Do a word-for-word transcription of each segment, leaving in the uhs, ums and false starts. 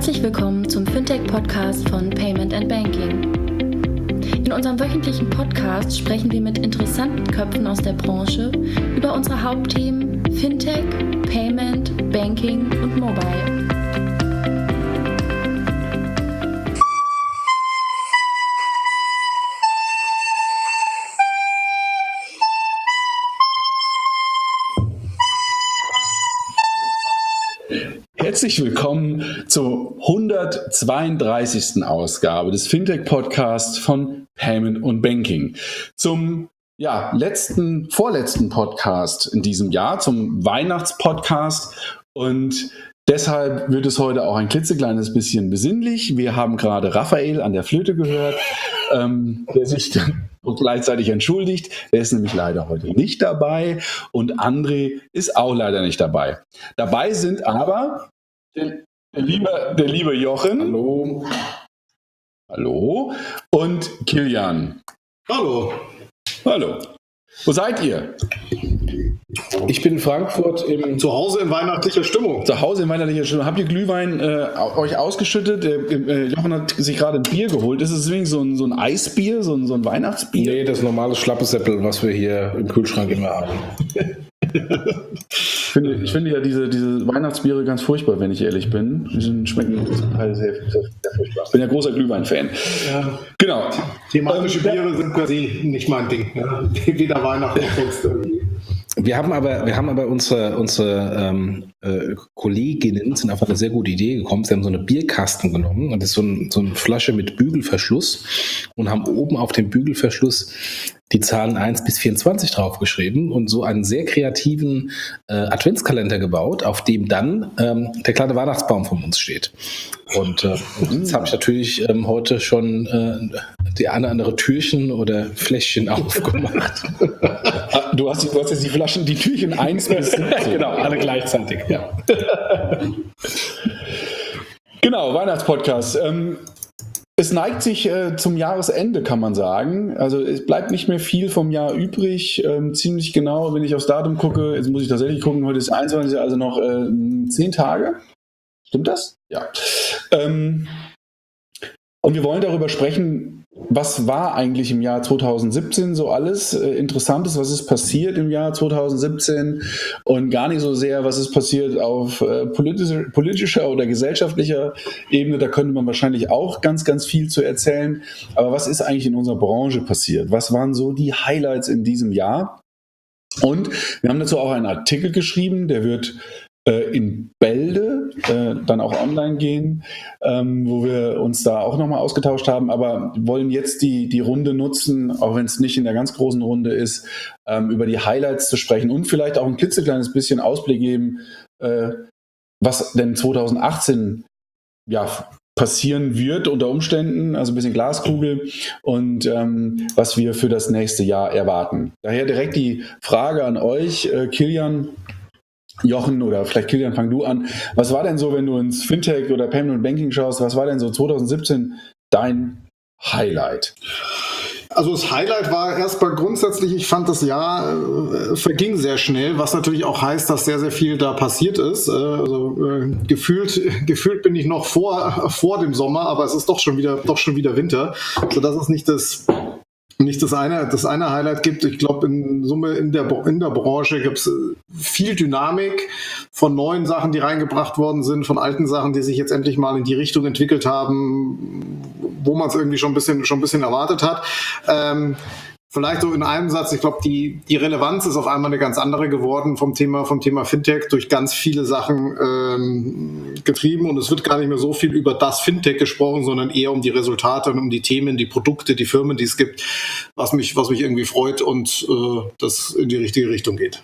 Herzlich willkommen zum Fintech-Podcast von Payment and Banking. In unserem wöchentlichen Podcast sprechen wir mit interessanten Köpfen aus der Branche über unsere Hauptthemen Fintech, Payment, Banking und Mobile. Herzlich willkommen zur hundertzweiunddreißigsten Ausgabe des Fintech-Podcasts von Payment und Banking. Zum ja, letzten, vorletzten Podcast in diesem Jahr, zum Weihnachtspodcast. Und deshalb wird es heute auch ein klitzekleines bisschen besinnlich. Wir haben gerade Raphael an der Flöte gehört, ähm, der sich dann gleichzeitig entschuldigt. Der ist nämlich leider heute nicht dabei. Und André ist auch leider nicht dabei. Dabei sind aber der, der, liebe, der liebe Jochen. Hallo. Hallo. Und Kilian. Hallo. Hallo. Wo seid ihr? Ich bin in Frankfurt im Zu Hause in weihnachtlicher Stimmung. Zu Hause in weihnachtlicher Stimmung. Habt ihr Glühwein äh, euch ausgeschüttet? Äh, äh, Jochen hat sich gerade ein Bier geholt. Ist es deswegen so ein, so ein Eisbier, so ein, so ein Weihnachtsbier? Nee, das normale Schlappesäppel, was wir hier im Kühlschrank immer haben. Ich finde, ich finde ja diese, diese Weihnachtsbiere ganz furchtbar, wenn ich ehrlich bin. Die sind, schmecken zum Teil sehr, sehr, sehr furchtbar. Ich bin ja großer Glühwein-Fan. Ja. Genau. Thematische Ähm, Biere sind quasi nicht mein Ding. Ja. Weder Weihnachten noch sonst irgendwie. Wir haben aber, wir haben aber unsere, unsere ähm, äh, Kolleginnen sind auf eine sehr gute Idee gekommen. Sie haben so eine Bierkasten genommen und das ist so, ein, so eine Flasche mit Bügelverschluss und haben oben auf dem Bügelverschluss die Zahlen eins bis vierundzwanzig draufgeschrieben und so einen sehr kreativen äh, Adventskalender gebaut, auf dem dann ähm, der kleine Weihnachtsbaum von uns steht. Und äh, jetzt habe ich natürlich ähm, heute schon äh, die eine oder andere Türchen oder Fläschchen aufgemacht. Du hast, du hast jetzt die Flaschen, die Türchen eins bis siebzehn. Genau, alle gleichzeitig, ja. Genau, Weihnachtspodcast. Ähm, es neigt sich äh, zum Jahresende, kann man sagen. Also es bleibt nicht mehr viel vom Jahr übrig. Ähm, ziemlich genau, wenn ich aufs Datum gucke, jetzt muss ich tatsächlich gucken, heute ist einundzwanzig, also noch äh, zehn Tage. Stimmt das? Ja. Ähm, und wir wollen darüber sprechen, was war eigentlich im Jahr zweitausendsiebzehn so alles äh, Interessantes, was ist passiert im Jahr zweitausendsiebzehn und gar nicht so sehr, was ist passiert auf äh, politischer, politischer oder gesellschaftlicher Ebene. Da könnte man wahrscheinlich auch ganz, ganz viel zu erzählen. Aber was ist eigentlich in unserer Branche passiert? Was waren so die Highlights in diesem Jahr? Und wir haben dazu auch einen Artikel geschrieben, der wird in Bälde äh, dann auch online gehen, ähm, wo wir uns da auch nochmal ausgetauscht haben, aber wollen jetzt die, die Runde nutzen, auch wenn es nicht in der ganz großen Runde ist, ähm, über die Highlights zu sprechen und vielleicht auch ein klitzekleines bisschen Ausblick geben, äh, was denn zweitausendachtzehn ja, passieren wird unter Umständen, also ein bisschen Glaskugel und ähm, was wir für das nächste Jahr erwarten. Daher direkt die Frage an euch, äh, Kilian, Jochen oder vielleicht Kilian, fang du an. Was war denn so, wenn du ins Fintech oder Payment und Banking schaust, was war denn so zweitausendsiebzehn dein Highlight? Also das Highlight war erstmal grundsätzlich, ich fand das Jahr äh, verging sehr schnell, was natürlich auch heißt, dass sehr, sehr viel da passiert ist. Äh, also äh, gefühlt, gefühlt bin ich noch vor, vor dem Sommer, aber es ist doch schon wieder, doch schon wieder Winter. Also das ist nicht das... nicht das eine, das eine Highlight gibt. Ich glaube, in Summe in der, in der Branche gibt es viel Dynamik von neuen Sachen, die reingebracht worden sind, von alten Sachen, die sich jetzt endlich mal in die Richtung entwickelt haben, wo man es irgendwie schon ein bisschen, schon ein bisschen erwartet hat. Ähm, Vielleicht so in einem Satz, ich glaube, die, die Relevanz ist auf einmal eine ganz andere geworden vom Thema, vom Thema Fintech durch ganz viele Sachen ähm, getrieben und es wird gar nicht mehr so viel über das Fintech gesprochen, sondern eher um die Resultate und um die Themen, die Produkte, die Firmen, die es gibt, was mich, was mich irgendwie freut und äh, das in die richtige Richtung geht.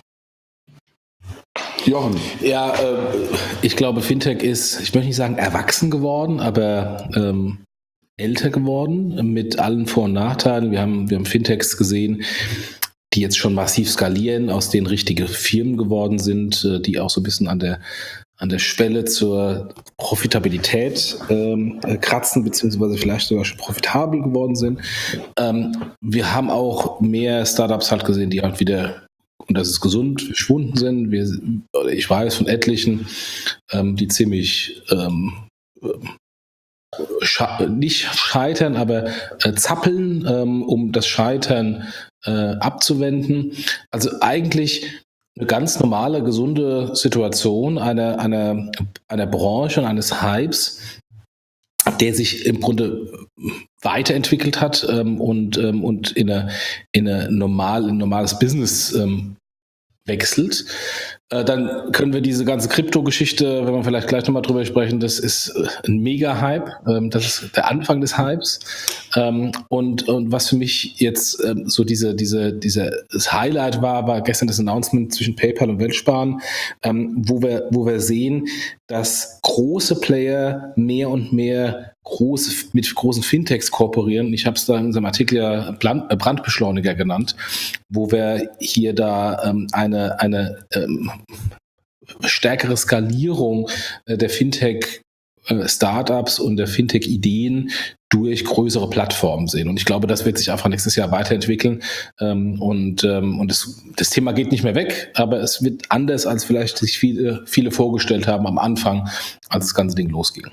Jochen. Ja, äh, ich glaube, Fintech ist, ich möchte nicht sagen erwachsen geworden, aber ähm, älter geworden, mit allen Vor- und Nachteilen. Wir haben, wir haben Fintechs gesehen, die jetzt schon massiv skalieren, aus denen richtige Firmen geworden sind, die auch so ein bisschen an der, an der Schwelle zur Profitabilität ähm, kratzen, beziehungsweise vielleicht sogar schon profitabel geworden sind. Ähm, wir haben auch mehr Startups halt gesehen, die halt wieder, und das ist gesund, verschwunden sind. Wir, ich weiß von etlichen, ähm, die ziemlich ähm, sche- nicht scheitern, aber äh, zappeln, ähm, um das Scheitern äh, abzuwenden. Also eigentlich eine ganz normale, gesunde Situation einer, einer, einer Branche und eines Hypes, der sich im Grunde weiterentwickelt hat ähm, und, ähm, und in eine, in eine normal, in ein normales Business ähm, wechselt. Äh, dann können wir diese ganze Krypto-Geschichte, wenn wir vielleicht gleich nochmal drüber sprechen, das ist äh, ein Mega-Hype. Ähm, das ist der Anfang des Hypes. Ähm, und, und was für mich jetzt ähm, so diese, diese, diese, das Highlight war, war gestern das Announcement zwischen PayPal und Weltsparen, ähm, wo wir, wo wir sehen, dass große Player mehr und mehr große, mit großen Fintechs kooperieren. Ich habe es da in unserem Artikel ja Brand, äh, Brandbeschleuniger genannt, wo wir hier da ähm, eine, eine ähm, stärkere Skalierung äh, der Fintech äh, Startups und der Fintech-Ideen durch größere Plattformen sehen. Und ich glaube, das wird sich einfach nächstes Jahr weiterentwickeln. Ähm, und ähm, und das, das Thema geht nicht mehr weg, aber es wird anders, als vielleicht sich viele, viele vorgestellt haben am Anfang, als das ganze Ding losging.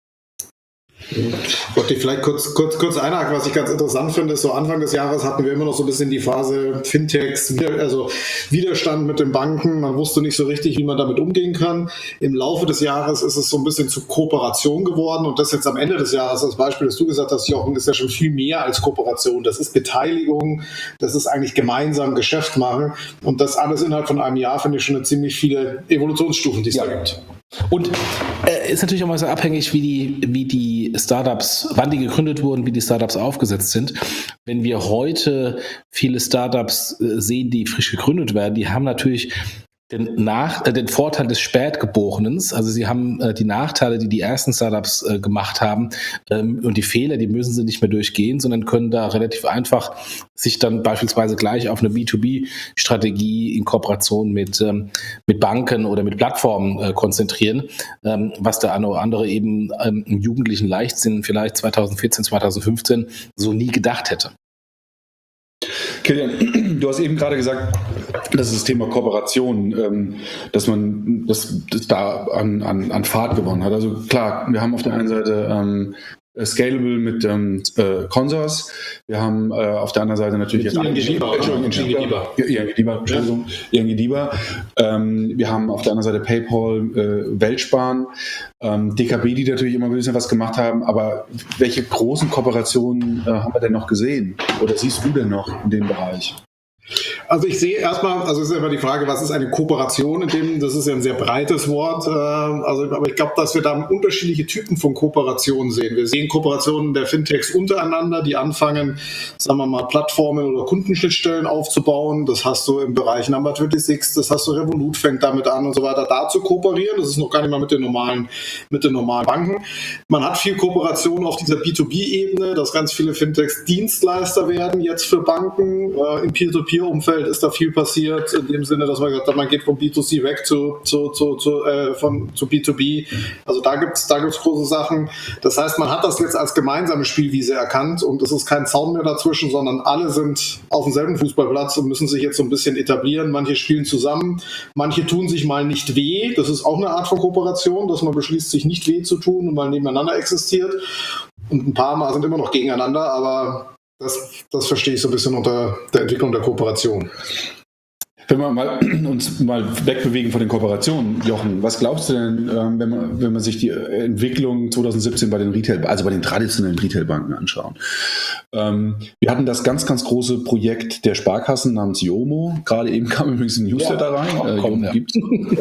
Ich wollte vielleicht kurz, kurz, kurz einhaken, was ich ganz interessant finde, ist so Anfang des Jahres hatten wir immer noch so ein bisschen die Phase Fintechs, also Widerstand mit den Banken, man wusste nicht so richtig, wie man damit umgehen kann. Im Laufe des Jahres ist es so ein bisschen zu Kooperation geworden und das jetzt am Ende des Jahres, das Beispiel, das du gesagt hast, Jochen, ist ja schon viel mehr als Kooperation. Das ist Beteiligung, das ist eigentlich gemeinsam Geschäft machen und das alles innerhalb von einem Jahr finde ich schon eine ziemlich viele Evolutionsstufen, die es Ja. da gibt. Und äh, ist natürlich auch mal so abhängig, wie die, wie die Startups, wann die gegründet wurden, wie die Startups aufgesetzt sind. Wenn wir heute viele Startups äh, sehen, die frisch gegründet werden, die haben natürlich den, Nach, äh, den Vorteil des Spätgeborenen. Also sie haben äh, die Nachteile, die die ersten Startups äh, gemacht haben ähm, und die Fehler, die müssen sie nicht mehr durchgehen, sondern können da relativ einfach sich dann beispielsweise gleich auf eine B zwei B-Strategie in Kooperation mit, ähm, mit Banken oder mit Plattformen äh, konzentrieren, ähm, was der eine oder andere eben ähm, im jugendlichen Leichtsinn vielleicht zwanzig vierzehn, zwanzig fünfzehn so nie gedacht hätte. Kilian, du hast eben gerade gesagt, das ist das Thema Kooperation, ähm, dass man das, das da an, an, an Fahrt gewonnen hat. Also klar, wir haben auf der einen Seite ähm, Scalable mit ähm, äh, Consors, wir haben äh, auf der anderen Seite natürlich jetzt I N G DiBa, Entschuldigung, I N G DiBa. I N G DiBa, Entschuldigung, I N G DiBa. Ähm, wir haben auf der anderen Seite PayPal, äh, Weltsparen, ähm, D K B, die natürlich immer ein bisschen was gemacht haben, aber welche großen Kooperationen äh, haben wir denn noch gesehen? Oder siehst du denn noch in dem Bereich? Also ich sehe erstmal, also es ist ja immer die Frage, was ist eine Kooperation in dem, das ist ja ein sehr breites Wort, äh, also, aber ich glaube, dass wir da unterschiedliche Typen von Kooperationen sehen. Wir sehen Kooperationen der Fintechs untereinander, die anfangen, sagen wir mal, Plattformen oder Kundenschnittstellen aufzubauen. Das hast du im Bereich Number sechsundzwanzig, das hast du, Revolut fängt damit an und so weiter, da zu kooperieren. Das ist noch gar nicht mal mit den normalen, mit den normalen Banken. Man hat viel Kooperation auf dieser B zwei B-Ebene, dass ganz viele Fintechs Dienstleister werden jetzt für Banken. Äh, Im Peer-to-Peer-Umfeld ist da viel passiert, in dem Sinne, dass man gesagt hat, man geht von B zwei C weg zu, zu, zu, zu, äh, von, zu B zwei B. Also da gibt es da gibt's große Sachen. Das heißt, man hat das jetzt als gemeinsame Spielwiese erkannt und es ist kein Zaun mehr dazwischen, sondern alle sind auf demselben Fußballplatz und müssen sich jetzt so ein bisschen etablieren. Manche spielen zusammen, manche tun sich mal nicht weh. Das ist auch eine Art von Kooperation, dass man beschließt, sich nicht weh zu tun und mal nebeneinander existiert. Und ein paar Mal sind immer noch gegeneinander, aber Das, das verstehe ich so ein bisschen unter der Entwicklung der Kooperation. Wenn wir mal, uns mal wegbewegen von den Kooperationen, Jochen, was glaubst du denn, ähm, wenn man, wenn man sich die Entwicklung zwanzig siebzehn bei den Retail, also bei den traditionellen Retailbanken anschaut? Ähm, wir hatten das ganz, ganz große Projekt der Sparkassen namens Yomo. Gerade eben kam übrigens ein Newsletter ja, rein. Äh, Yomo ja. gibt's.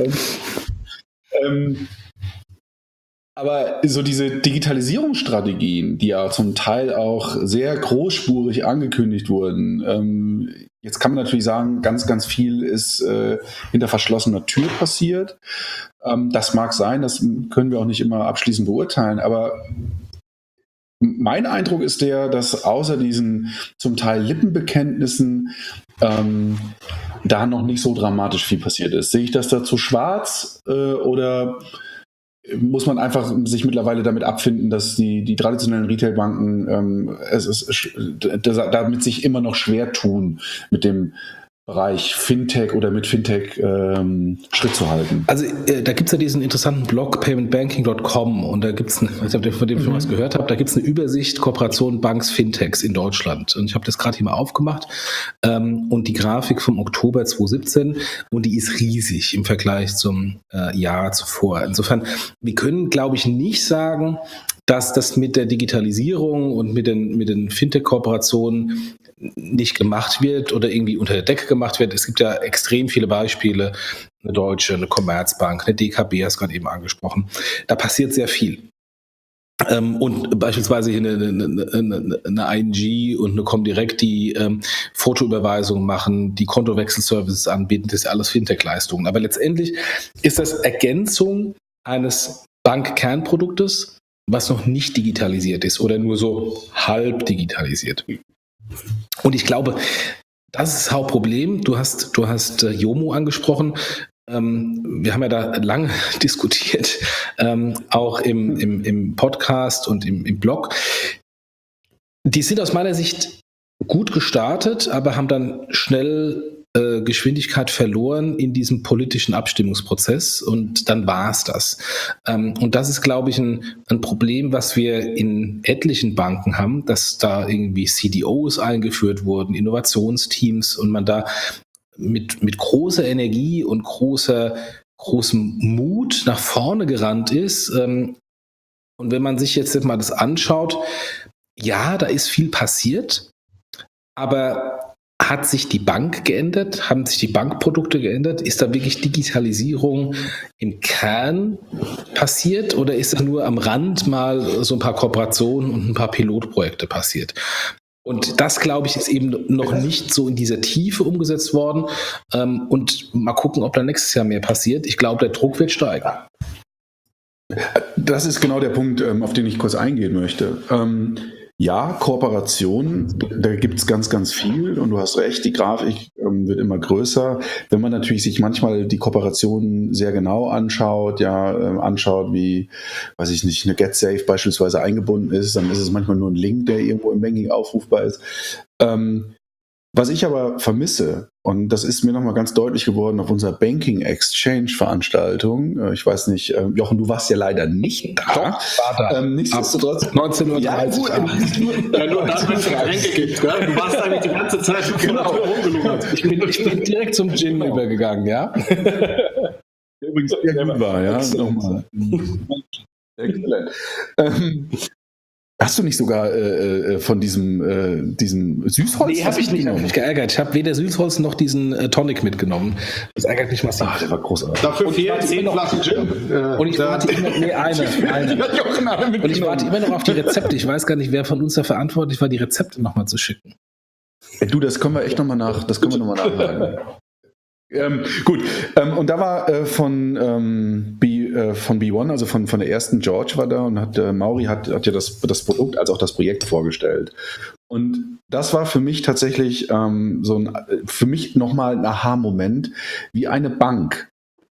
ähm, Aber so diese Digitalisierungsstrategien, die ja zum Teil auch sehr großspurig angekündigt wurden, ähm, jetzt kann man natürlich sagen, ganz, ganz viel ist äh, hinter verschlossener Tür passiert. Ähm, das mag sein, das können wir auch nicht immer abschließend beurteilen, aber mein Eindruck ist der, dass außer diesen zum Teil Lippenbekenntnissen ähm, da noch nicht so dramatisch viel passiert ist. Sehe ich das da zu schwarz äh, oder muss man einfach sich mittlerweile damit abfinden, dass die, die traditionellen Retailbanken ähm, es ist, damit sich immer noch schwer tun mit dem Bereich Fintech oder mit Fintech ähm, Schritt zu halten? Also äh, da gibt es ja diesen interessanten Blog payment banking dot com und da gibt es, ich weiß nicht, ob ihr von dem schon was gehört habt, da gibt es eine Übersicht Kooperation Banks Fintechs in Deutschland und ich habe das gerade hier mal aufgemacht ähm, und die Grafik vom Oktober zwanzig siebzehn und die ist riesig im Vergleich zum äh, Jahr zuvor. Insofern, wir können, glaube ich, nicht sagen, dass das mit der Digitalisierung und mit den, mit den Fintech-Kooperationen nicht gemacht wird oder irgendwie unter der Decke gemacht wird. Es gibt ja extrem viele Beispiele, eine Deutsche, eine Commerzbank, eine D K B, hast du gerade eben angesprochen. Da passiert sehr viel. Ähm, und beispielsweise hier eine, eine, eine, eine I N G und eine Comdirect, die ähm, Fotoüberweisungen machen, die Kontowechselservices anbieten, das ist ja alles Fintech-Leistungen. Aber letztendlich ist das Ergänzung eines Bankkernproduktes, was noch nicht digitalisiert ist oder nur so halb digitalisiert. Und ich glaube, das ist das Hauptproblem. Du hast, du hast äh, Yomo angesprochen. Ähm, wir haben ja da lange diskutiert, ähm, auch im, im, im Podcast und im, im Blog. Die sind aus meiner Sicht gut gestartet, aber haben dann schnell äh, Geschwindigkeit verloren in diesem politischen Abstimmungsprozess und dann war es das. Ähm, und das ist, glaube ich, ein, ein Problem, was wir in etlichen Banken haben, dass da irgendwie C D Os eingeführt wurden, Innovationsteams und man da mit, mit großer Energie und großer, großem Mut nach vorne gerannt ist. Ähm, und wenn man sich jetzt mal das anschaut, ja, da ist viel passiert, aber hat sich die Bank geändert? Haben sich die Bankprodukte geändert? Ist da wirklich Digitalisierung im Kern passiert oder ist da nur am Rand mal so ein paar Kooperationen und ein paar Pilotprojekte passiert? Und das, glaube ich, ist eben noch nicht so in dieser Tiefe umgesetzt worden. Und mal gucken, ob da nächstes Jahr mehr passiert. Ich glaube, der Druck wird steigen. Das ist genau der Punkt, auf den ich kurz eingehen möchte. Ja, Kooperation, da gibt es ganz, ganz viel und du hast recht, die Grafik ähm, wird immer größer. Wenn man natürlich sich manchmal die Kooperation sehr genau anschaut, ja, äh, anschaut, wie, weiß ich nicht, eine GetSafe beispielsweise eingebunden ist, dann ist es manchmal nur ein Link, der irgendwo im Banking aufrufbar ist. Ähm, was ich aber vermisse, und das ist mir nochmal ganz deutlich geworden auf unserer Banking Exchange Veranstaltung. Ich weiß nicht, Jochen, du warst ja leider nicht da. Doch, war da. Ähm, nichtsdestotrotz. neunzehn Uhr dreißig. Ja, gut, ja, nur dann, wenn es Getränke gibt. Gell? Du warst eigentlich die ganze Zeit genau rumgelungert. Ich bin, ich bin direkt zum Gin genau. übergegangen, ja. Übrigens sehr gut war, ja. Nochmal. Exzellent. Ähm, Hast du nicht sogar äh, von diesem, äh, diesem Süßholz? Nee, habe ich nicht. Ich habe mich geärgert. Ich habe weder Süßholz noch diesen äh, Tonic mitgenommen. Das ärgert mich massiv. Ach, der war großartig. Dafür fehlen zehn Flaschen Gin. Äh, und ich warte immer, nee, eine. eine. Und ich warte immer noch auf die Rezepte. Ich weiß gar nicht, wer von uns da verantwortlich war, die Rezepte nochmal zu schicken. Ey, du, das können wir echt nochmal nach, das können wir nochmal nachfragen. Ähm, gut, ähm, und da war äh, von, ähm, B, äh, von B eins, also von, von der ersten George war da und hat äh, Mauri hat, hat ja das, das Produkt als auch das Projekt vorgestellt. Und das war für mich tatsächlich ähm, so ein, für mich nochmal ein Aha-Moment, wie eine Bank,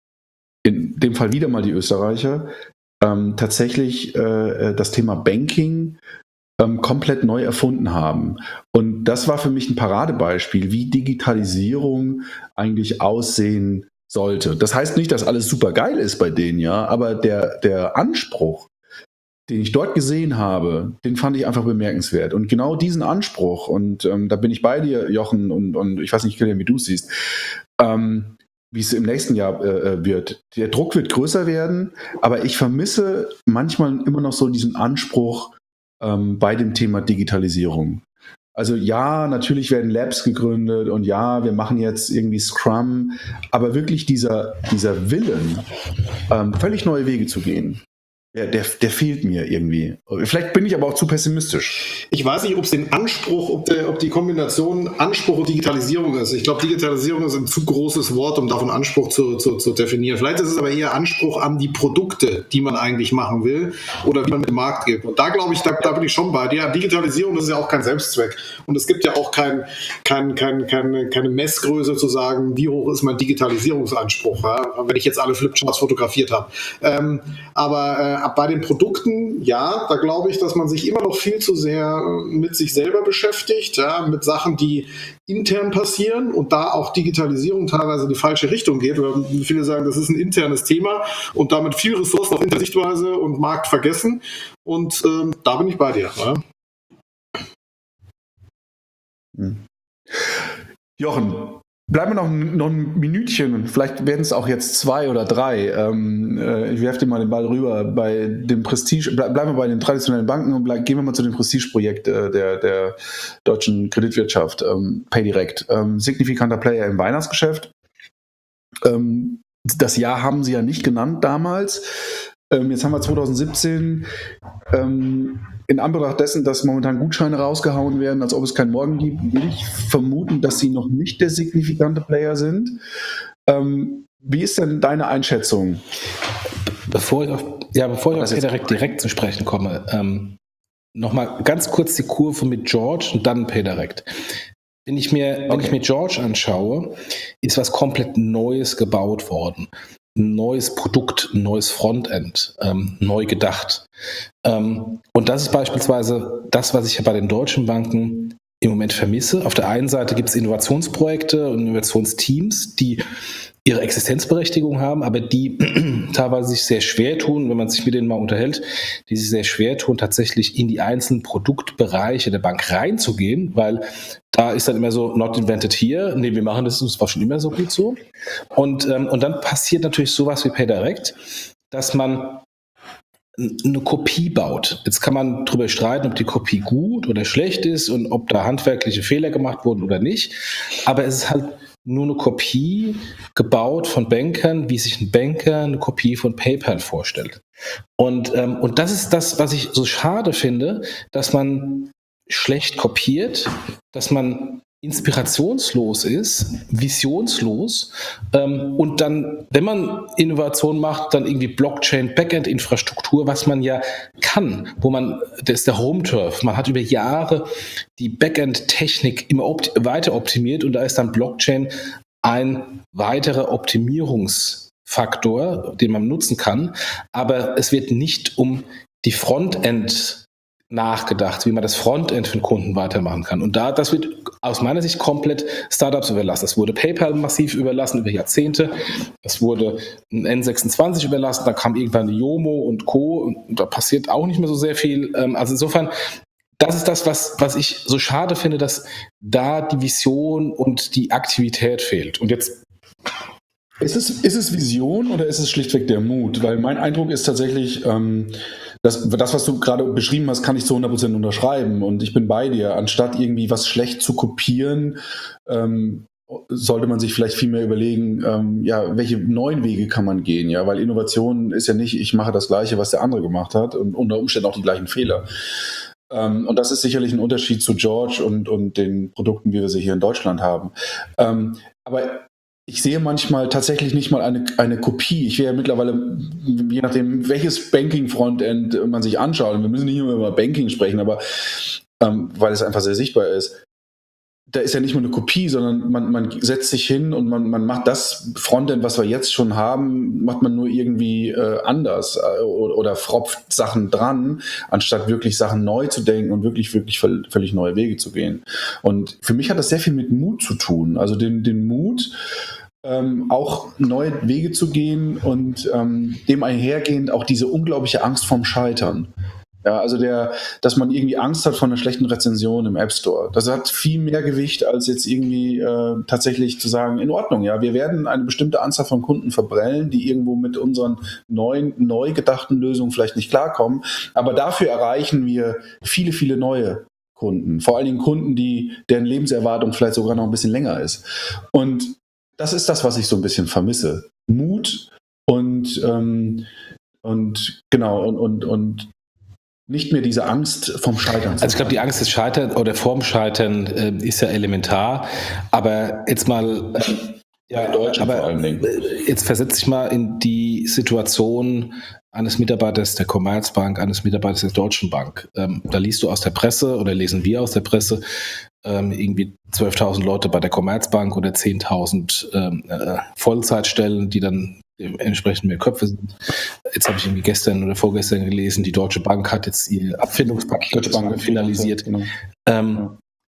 in dem Fall wieder mal die Österreicher, ähm, tatsächlich äh, das Thema Banking komplett neu erfunden haben. Und das war für mich ein Paradebeispiel, wie Digitalisierung eigentlich aussehen sollte. Das heißt nicht, dass alles super geil ist bei denen, ja, aber der, der Anspruch, den ich dort gesehen habe, den fand ich einfach bemerkenswert. Und genau diesen Anspruch, und ähm, da bin ich bei dir, Jochen, und, und ich weiß nicht, Kilian, wie du es siehst, ähm, wie es im nächsten Jahr äh, wird. Der Druck wird größer werden, aber ich vermisse manchmal immer noch so diesen Anspruch, Ähm, bei dem Thema Digitalisierung. Also ja, natürlich werden Labs gegründet und ja, wir machen jetzt irgendwie Scrum, aber wirklich dieser, dieser Willen, ähm, völlig neue Wege zu gehen, der, der, der fehlt mir irgendwie. Vielleicht bin ich aber auch zu pessimistisch. Ich weiß nicht, ob es den Anspruch, ob, der, ob die Kombination Anspruch und Digitalisierung ist. Ich glaube, Digitalisierung ist ein zu großes Wort, um davon Anspruch zu, zu, zu definieren. Vielleicht ist es aber eher Anspruch an die Produkte, die man eigentlich machen will oder wie man mit dem Markt geht. Und da glaube ich, da, da bin ich schon bei dir. Digitalisierung, das ist ja auch kein Selbstzweck. Und es gibt ja auch kein, kein, kein, keine, keine Messgröße zu sagen, wie hoch ist mein Digitalisierungsanspruch, ja? Wenn ich jetzt alle Flipcharts fotografiert habe. Ähm, aber äh, bei den Produkten, ja, da glaube ich, dass man sich immer noch viel zu sehr mit sich selber beschäftigt, ja, mit Sachen, die intern passieren und da auch Digitalisierung teilweise in die falsche Richtung geht. Oder viele sagen, das ist ein internes Thema und damit viel Ressourcen auf interne Sichtweise und Markt vergessen. Und ähm, da bin ich bei dir. Ja. Hm. Jochen, bleiben wir noch, noch ein Minütchen, vielleicht werden es auch jetzt zwei oder drei. Ähm, äh, ich werfe dir mal den Ball rüber. Bei dem Prestige, ble- bleiben wir bei den traditionellen Banken und bleib, gehen wir mal zu dem Prestigeprojekt äh, der, der deutschen Kreditwirtschaft, ähm, PayDirect. Ähm, signifikanter Player im Weihnachtsgeschäft. Ähm, das Jahr haben sie ja nicht genannt damals. Ähm, jetzt haben wir zwanzig siebzehn. Ähm, in Anbetracht dessen, dass momentan Gutscheine rausgehauen werden, als ob es keinen Morgen gibt, will ich vermuten, dass sie noch nicht der signifikante Player sind. Ähm, wie ist denn deine Einschätzung? Bevor ich auf, ja, bevor ich auf PayDirect direkt zu sprechen komme, ähm, nochmal ganz kurz die Kurve mit George und dann PayDirect. Wenn ich mir, okay. wenn ich mir George anschaue, ist was komplett Neues gebaut worden. Ein neues Produkt, ein neues Frontend, ähm, neu gedacht. Ähm, und das ist beispielsweise das, was ich ja bei den deutschen Banken im Moment vermisse. Auf der einen Seite gibt es Innovationsprojekte und Innovationsteams, die ihre Existenzberechtigung haben, aber die teilweise sich sehr schwer tun, wenn man sich mit denen mal unterhält, die sich sehr schwer tun, tatsächlich in die einzelnen Produktbereiche der Bank reinzugehen, weil da ist dann immer so, not invented here, nee, wir machen das, das war schon immer so gut so. Und, ähm, und dann passiert natürlich sowas wie PayDirect, dass man eine Kopie baut. Jetzt kann man darüber streiten, ob die Kopie gut oder schlecht ist und ob da handwerkliche Fehler gemacht wurden oder nicht, aber es ist halt nur eine Kopie gebaut von Bankern, wie sich ein Banker eine Kopie von PayPal vorstellt. Und, ähm, und das ist das, was ich so schade finde, dass man schlecht kopiert, dass man inspirationslos ist, visionslos ähm, und dann, wenn man Innovation macht, dann irgendwie Blockchain, Backend-Infrastruktur, was man ja kann, wo man, das ist der Home-Turf, man hat über Jahre die Backend-Technik immer opt- weiter optimiert und da ist dann Blockchain ein weiterer Optimierungsfaktor, den man nutzen kann, aber es wird nicht um die Frontend nachgedacht, wie man das Frontend für den Kunden weitermachen kann. Und da, das wird aus meiner Sicht komplett Startups überlassen. Das wurde PayPal massiv überlassen über Jahrzehnte. Das wurde ein N sechsundzwanzig überlassen. Da kam irgendwann die Yomo und Co. Und da passiert auch nicht mehr so sehr viel. Also insofern, das ist das, was, was ich so schade finde, dass da die Vision und die Aktivität fehlt. Und jetzt Ist es, ist es Vision oder ist es schlichtweg der Mut? Weil mein Eindruck ist tatsächlich, ähm, dass, das, was du gerade beschrieben hast, kann ich zu hundert Prozent unterschreiben. Und ich bin bei dir. Anstatt irgendwie was schlecht zu kopieren, ähm, sollte man sich vielleicht viel mehr überlegen, ähm, ja, welche neuen Wege kann man gehen? Ja, weil Innovation ist ja nicht, ich mache das Gleiche, was der andere gemacht hat und unter Umständen auch die gleichen Fehler. Ähm, und das ist sicherlich ein Unterschied zu George und, und den Produkten, wie wir sie hier in Deutschland haben. Ähm, aber ich sehe manchmal tatsächlich nicht mal eine, eine Kopie. Ich wäre ja mittlerweile, je nachdem, welches Banking-Frontend man sich anschaut, und wir müssen nicht nur über Banking sprechen, aber ähm, weil es einfach sehr sichtbar ist, da ist ja nicht nur eine Kopie, sondern man, man setzt sich hin und man, man macht das Frontend, was wir jetzt schon haben, macht man nur irgendwie äh, anders äh, oder, oder fropft Sachen dran, anstatt wirklich Sachen neu zu denken und wirklich, wirklich völlig neue Wege zu gehen. Und für mich hat das sehr viel mit Mut zu tun. Also den, den Mut, ähm, auch neue Wege zu gehen und ähm, dem einhergehend auch diese unglaubliche Angst vorm Scheitern. Ja, also der, dass man irgendwie Angst hat vor einer schlechten Rezension im App Store. Das hat viel mehr Gewicht, als jetzt irgendwie äh, tatsächlich zu sagen, in Ordnung, ja, wir werden eine bestimmte Anzahl von Kunden verbrellen, die irgendwo mit unseren neuen, neu gedachten Lösungen vielleicht nicht klarkommen. Aber dafür erreichen wir viele, viele neue Kunden. Vor allen Dingen Kunden, die, deren Lebenserwartung vielleicht sogar noch ein bisschen länger ist. Und das ist das, was ich so ein bisschen vermisse. Mut und, ähm, und genau, und, und, und nicht mehr diese Angst vom Scheitern. Also ich glaube, die Angst des Scheitern oder vorm Scheitern äh, ist ja elementar. Aber jetzt mal, äh, ja, in Deutschland aber vor allen Dingen. Jetzt versetze ich mal in die Situation eines Mitarbeiters der Commerzbank, eines Mitarbeiters der Deutschen Bank. Ähm, da liest du aus der Presse oder lesen wir aus der Presse ähm, irgendwie zwölftausend Leute bei der Commerzbank oder zehntausend ähm, äh, Vollzeitstellen, die dann entsprechend mehr Köpfe sind. jetzt habe ich irgendwie gestern oder vorgestern gelesen, die Deutsche Bank hat jetzt ihr Abfindungspaket Bank finalisiert. Genau. Ähm, ja.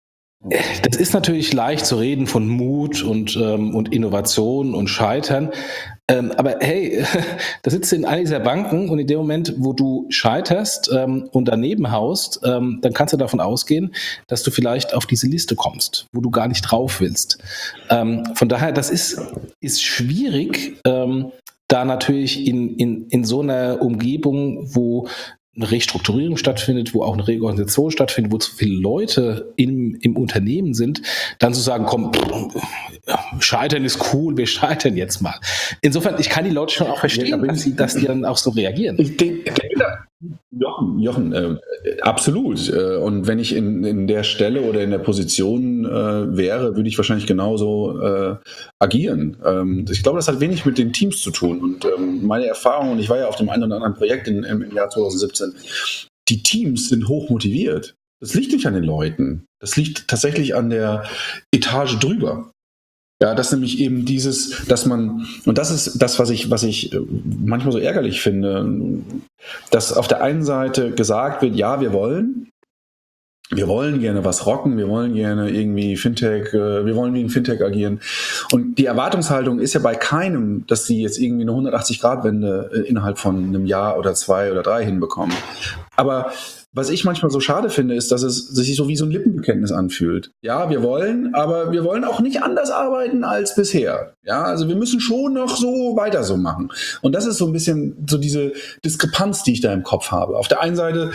Das ist natürlich leicht zu reden von Mut und, ähm, und Innovation und Scheitern. Ähm, aber hey, da sitzt du in einer dieser Banken und in dem Moment, wo du scheiterst ähm, und daneben haust, ähm, dann kannst du davon ausgehen, dass du vielleicht auf diese Liste kommst, wo du gar nicht drauf willst. Ähm, von daher, das ist, ist schwierig, ähm, da natürlich in, in, in so einer Umgebung, wo eine Restrukturierung stattfindet, wo auch eine Reorganisation stattfindet, wo zu viele Leute im, im Unternehmen sind, dann zu sagen, komm, scheitern ist cool, wir scheitern jetzt mal. Insofern, ich kann die Leute schon auch verstehen, ja, dass, sie, dass die dann auch so reagieren. Ich denke, Jochen, Jochen äh, absolut. Äh, und wenn ich in, in der Stelle oder in der Position äh, wäre, würde ich wahrscheinlich genauso äh, agieren. Ähm, ich glaube, das hat wenig mit den Teams zu tun. Und ähm, meine Erfahrung, und ich war ja auf dem einen oder anderen Projekt in, im, im Jahr zwanzig siebzehn, die Teams sind hoch motiviert. Das liegt nicht an den Leuten. Das liegt tatsächlich an der Etage drüber. Ja, das nämlich eben dieses, dass man, und das ist das, was ich, was ich manchmal so ärgerlich finde, dass auf der einen Seite gesagt wird, ja, wir wollen, wir wollen gerne was rocken, wir wollen gerne irgendwie Fintech, wir wollen wie ein Fintech agieren. Und die Erwartungshaltung ist ja bei keinem, dass sie jetzt irgendwie eine hundertachtzig-Grad-Wende innerhalb von einem Jahr oder zwei oder drei hinbekommen. Aber was ich manchmal so schade finde, ist, dass es sich so wie so ein Lippenbekenntnis anfühlt. Ja, wir wollen, aber wir wollen auch nicht anders arbeiten als bisher. Ja, also wir müssen schon noch so weiter so machen. Und das ist so ein bisschen so diese Diskrepanz, die ich da im Kopf habe. Auf der einen Seite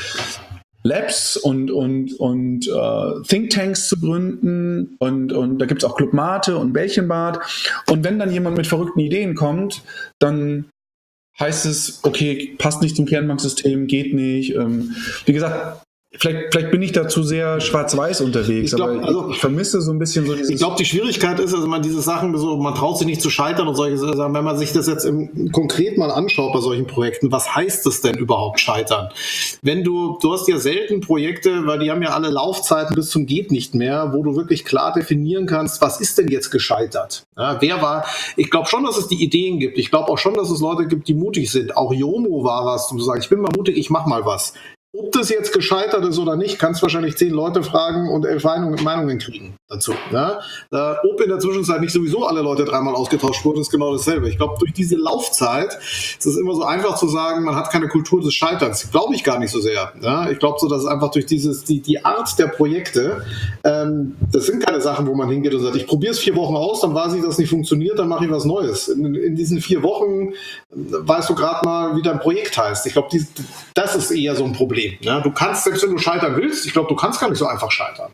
Labs und, und, und äh, Thinktanks zu gründen und, und da gibt es auch Club Mate und Bällchenbad. Und wenn dann jemand mit verrückten Ideen kommt, dann heißt es, okay, passt nicht zum Kernbanksystem, geht nicht. Ähm, wie gesagt, vielleicht, vielleicht bin ich da zu sehr schwarz-weiß unterwegs, ich glaub, aber also, ich vermisse so ein bisschen so dieses... Ich glaube, die Schwierigkeit ist, also man diese Sachen, so, man traut sich nicht zu scheitern und solche Sachen, wenn man sich das jetzt im, konkret mal anschaut bei solchen Projekten, was heißt das denn überhaupt scheitern? Wenn du, du hast ja selten Projekte, weil die haben ja alle Laufzeiten bis zum geht nicht mehr, wo du wirklich klar definieren kannst, was ist denn jetzt gescheitert? Ja, wer war, ich glaube schon, dass es die Ideen gibt. Ich glaube auch schon, dass es Leute gibt, die mutig sind. Auch Yomo war was, um zu sagen, ich bin mal mutig, ich mach mal was. Ob das jetzt gescheitert ist oder nicht, kannst wahrscheinlich zehn Leute fragen und elf Meinungen kriegen dazu. Ja? Äh, ob in der Zwischenzeit nicht sowieso alle Leute dreimal ausgetauscht wurden, ist genau dasselbe. Ich glaube, durch diese Laufzeit ist es immer so einfach zu sagen, man hat keine Kultur des Scheiterns. Glaube ich gar nicht so sehr. Ja? Ich glaube so, dass es einfach durch dieses, die, die Art der Projekte, ähm, das sind keine Sachen, wo man hingeht und sagt, ich probiere es vier Wochen aus, dann weiß ich, dass es nicht funktioniert, dann mache ich was Neues. In, in diesen vier Wochen weißt du gerade mal, wie dein Projekt heißt. Ich glaube, das ist eher so ein Problem. Ja, du kannst, selbst wenn du scheitern willst, ich glaube, du kannst gar nicht so einfach scheitern.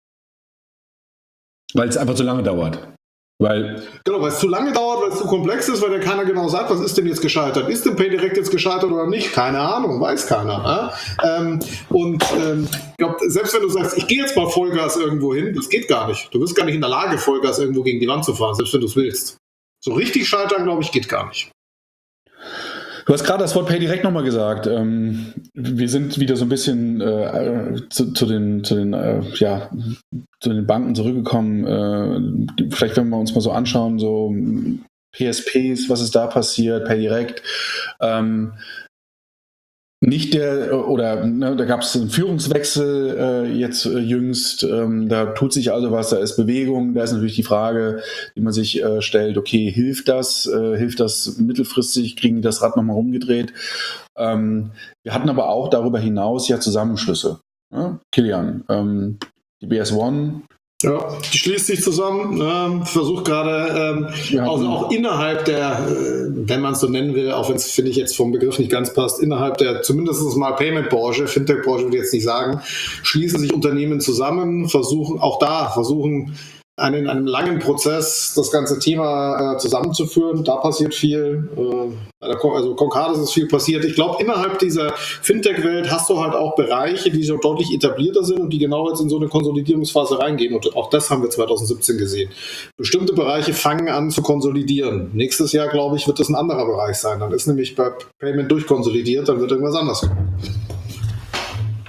Weil es einfach zu lange dauert. Weil genau, weil es zu lange dauert, weil es zu komplex ist, weil ja keiner genau sagt, was ist denn jetzt gescheitert? Ist denn PayDirect jetzt gescheitert oder nicht? Keine Ahnung, weiß keiner. Ja? Ähm, und ähm, ich glaube, selbst wenn du sagst, ich gehe jetzt mal Vollgas irgendwo hin, das geht gar nicht. Du bist gar nicht in der Lage, Vollgas irgendwo gegen die Wand zu fahren, selbst wenn du es willst. So richtig scheitern, glaube ich, geht gar nicht. Du hast gerade das Wort PayDirect nochmal gesagt. Ähm, wir sind wieder so ein bisschen äh, zu, zu den, zu den, äh, ja, zu den Banken zurückgekommen. Äh, vielleicht, wenn wir uns mal so anschauen, so P S Ps, was ist da passiert, PayDirect. Ähm, Nicht der, oder ne, da gab es einen Führungswechsel äh, jetzt äh, jüngst, ähm, da tut sich also was, da ist Bewegung, da ist natürlich die Frage, die man sich äh, stellt, okay, hilft das, äh, hilft das mittelfristig, kriegen die das Rad nochmal rumgedreht? Ähm, wir hatten aber auch darüber hinaus ja Zusammenschlüsse. Ja? Kilian, ähm, die B S One. Ja, die schließt sich zusammen, ähm, versucht gerade, ähm, ja, also auch innerhalb der, äh, wenn man es so nennen will, auch wenn es, finde ich, jetzt vom Begriff nicht ganz passt, innerhalb der zumindest mal Payment-Branche, Fintech-Branche würde ich jetzt nicht sagen, schließen sich Unternehmen zusammen, versuchen, auch da versuchen, einen, in einem langen Prozess das ganze Thema äh, zusammenzuführen. Da passiert viel. Äh, also Concardis ist viel passiert. Ich glaube, innerhalb dieser Fintech-Welt hast du halt auch Bereiche, die so deutlich etablierter sind und die genau jetzt in so eine Konsolidierungsphase reingehen. Und auch das haben wir zwanzig siebzehn gesehen. Bestimmte Bereiche fangen an zu konsolidieren. Nächstes Jahr, glaube ich, wird das ein anderer Bereich sein. Dann ist nämlich bei Payment durchkonsolidiert, dann wird irgendwas anderes kommen.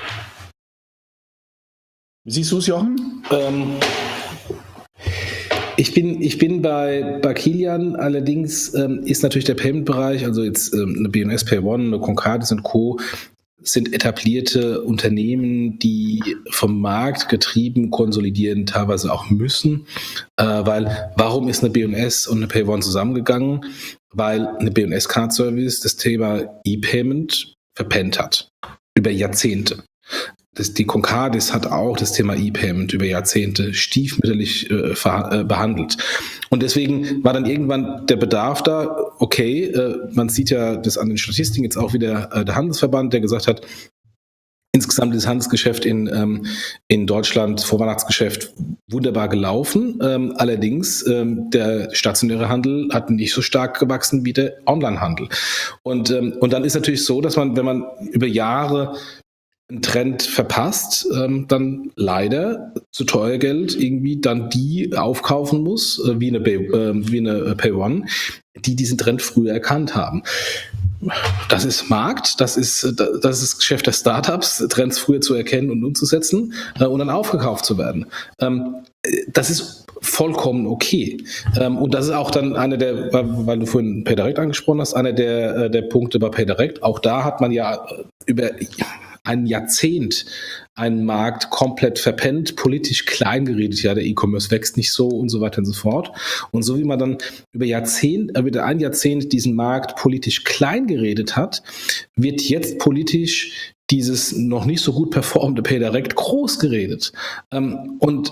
Wie siehst du es, Jochen? Ähm Ich bin, ich bin bei, bei Kilian, allerdings ähm, ist natürlich der Payment-Bereich, also jetzt ähm, eine B N S Pay One, eine Concardis und Co., sind etablierte Unternehmen, die vom Markt getrieben konsolidieren, teilweise auch müssen. Äh, weil, warum ist eine B N S und eine Pay One zusammengegangen? Weil eine B N S Card Service das Thema E-Payment verpennt hat. Über Jahrzehnte. Das, die Concardis hat auch das Thema E-Payment über Jahrzehnte stiefmütterlich äh, ver, äh, behandelt. Und deswegen war dann irgendwann der Bedarf da, okay, äh, man sieht ja das an den Statistiken jetzt auch wieder äh, der Handelsverband, der gesagt hat, insgesamt ist das Handelsgeschäft in, ähm, in Deutschland, Vorweihnachtsgeschäft, wunderbar gelaufen. Ähm, allerdings, ähm, der stationäre Handel hat nicht so stark gewachsen wie der Onlinehandel. Und, ähm, und dann ist natürlich so, dass man, wenn man über Jahre einen Trend verpasst, ähm, dann leider zu teuer Geld irgendwie dann die aufkaufen muss, äh, wie eine Pay, äh, wie eine Pay One, die diesen Trend früher erkannt haben. Das ist Markt, das ist das ist Geschäft der Startups, Trends früher zu erkennen und umzusetzen äh, und dann aufgekauft zu werden. Ähm, das ist vollkommen okay. Ähm, und das ist auch dann einer der, weil, weil du vorhin PayDirect angesprochen hast, einer der, der Punkte bei PayDirect. Auch da hat man ja über ein Jahrzehnt einen Markt komplett verpennt, politisch klein geredet, ja, der E-Commerce wächst nicht so und so weiter und so fort. Und so wie man dann über Jahrzehnt, über ein Jahrzehnt diesen Markt politisch klein geredet hat, wird jetzt politisch dieses noch nicht so gut performende PayDirect groß geredet. Und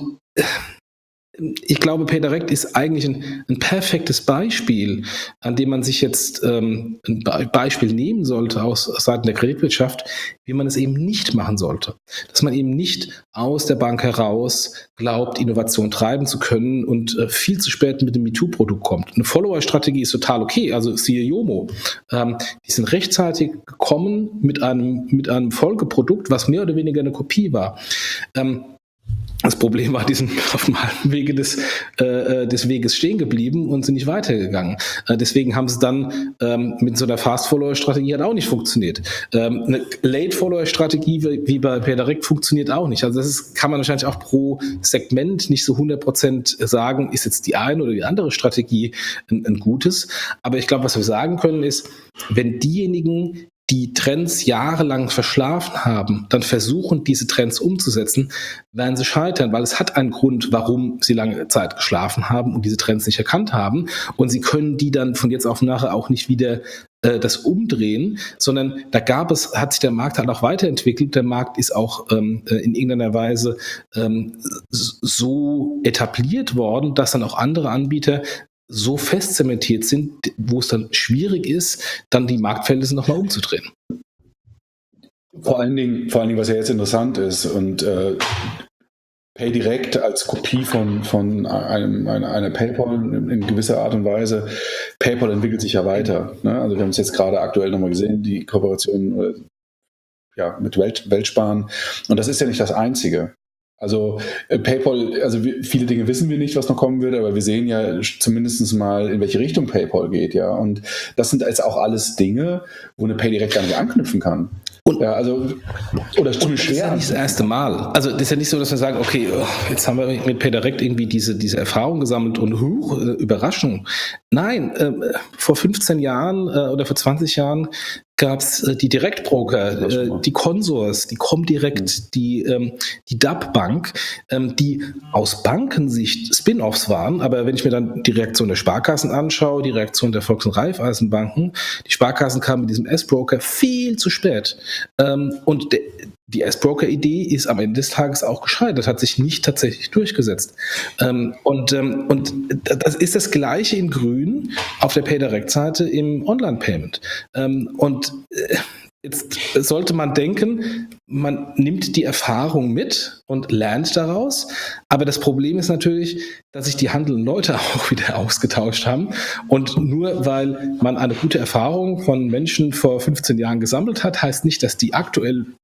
ich glaube, PayDirect ist eigentlich ein, ein perfektes Beispiel, an dem man sich jetzt ähm, ein Be- Beispiel nehmen sollte aus Seiten der Kreditwirtschaft, wie man es eben nicht machen sollte. Dass man eben nicht aus der Bank heraus glaubt, Innovation treiben zu können und äh, viel zu spät mit dem MeToo-Produkt kommt. Eine Follower-Strategie ist total okay, also siehe Yomo. Ähm, die sind rechtzeitig gekommen mit einem, mit einem Folgeprodukt, was mehr oder weniger eine Kopie war. Ähm, Das Problem war, die sind auf dem halben Wege des, äh, des Weges stehen geblieben und sind nicht weitergegangen. Äh, deswegen haben sie dann ähm, mit so einer Fast-Follower-Strategie hat auch nicht funktioniert. Ähm, eine Late-Follower-Strategie wie, wie bei PayDirect funktioniert auch nicht. Also das ist, kann man wahrscheinlich auch pro Segment nicht so hundert Prozent sagen, ist jetzt die eine oder die andere Strategie ein, ein gutes. Aber ich glaube, was wir sagen können ist, wenn diejenigen, die Trends jahrelang verschlafen haben, dann versuchen, diese Trends umzusetzen, werden sie scheitern, weil es hat einen Grund, warum sie lange Zeit geschlafen haben und diese Trends nicht erkannt haben. Und sie können die dann von jetzt auf nachher auch nicht wieder äh, das umdrehen, sondern da gab es, hat sich der Markt halt auch weiterentwickelt. Der Markt ist auch ähm, in irgendeiner Weise ähm, so etabliert worden, dass dann auch andere Anbieter so fest zementiert sind, wo es dann schwierig ist, dann die Marktverhältnisse nochmal umzudrehen. Vor allen Dingen, vor allen Dingen, was ja jetzt interessant ist und äh, PayDirect als Kopie von, von einem, einer, einer PayPal in, in gewisser Art und Weise. PayPal entwickelt sich ja weiter. Ne? Also wir haben es jetzt gerade aktuell nochmal gesehen, die Kooperation äh, ja, mit Welt, Weltsparen. Und das ist ja nicht das Einzige. Also äh, PayPal, also wir, viele Dinge wissen wir nicht, was noch kommen wird, aber wir sehen ja zumindest mal, in welche Richtung PayPal geht, ja. Und das sind jetzt auch alles Dinge, wo eine PayDirect gar nicht anknüpfen kann. Und, ja, also, oder und das ist ja nicht das erste Mal. Also das ist ja nicht so, dass wir sagen, okay, jetzt haben wir mit PayDirect irgendwie diese, diese Erfahrung gesammelt und huch, Überraschung. Nein, äh, vor fünfzehn Jahren äh, oder vor zwanzig Jahren gab es äh, die Direktbroker, äh, die Consors, die Comdirect, mhm. die, ähm, die D A B Bank, ähm, die aus Bankensicht Spin-offs waren. Aber wenn ich mir dann die Reaktion der Sparkassen anschaue, die Reaktion der Volks- und Raiffeisenbanken, die Sparkassen kamen mit diesem S-Broker viel zu spät. Ähm, und de- Die S-Broker-Idee ist am Ende des Tages auch gescheitert, hat sich nicht tatsächlich durchgesetzt. Ähm, und, ähm, und das ist das Gleiche in Grün auf der PayDirect-Seite im Online-Payment. Ähm, und äh, jetzt sollte man denken, man nimmt die Erfahrung mit und lernt daraus. Aber das Problem ist natürlich, dass sich die handelnden Leute auch wieder ausgetauscht haben. Und nur weil man eine gute Erfahrung von Menschen vor fünfzehn Jahren gesammelt hat, heißt nicht, dass die aktuell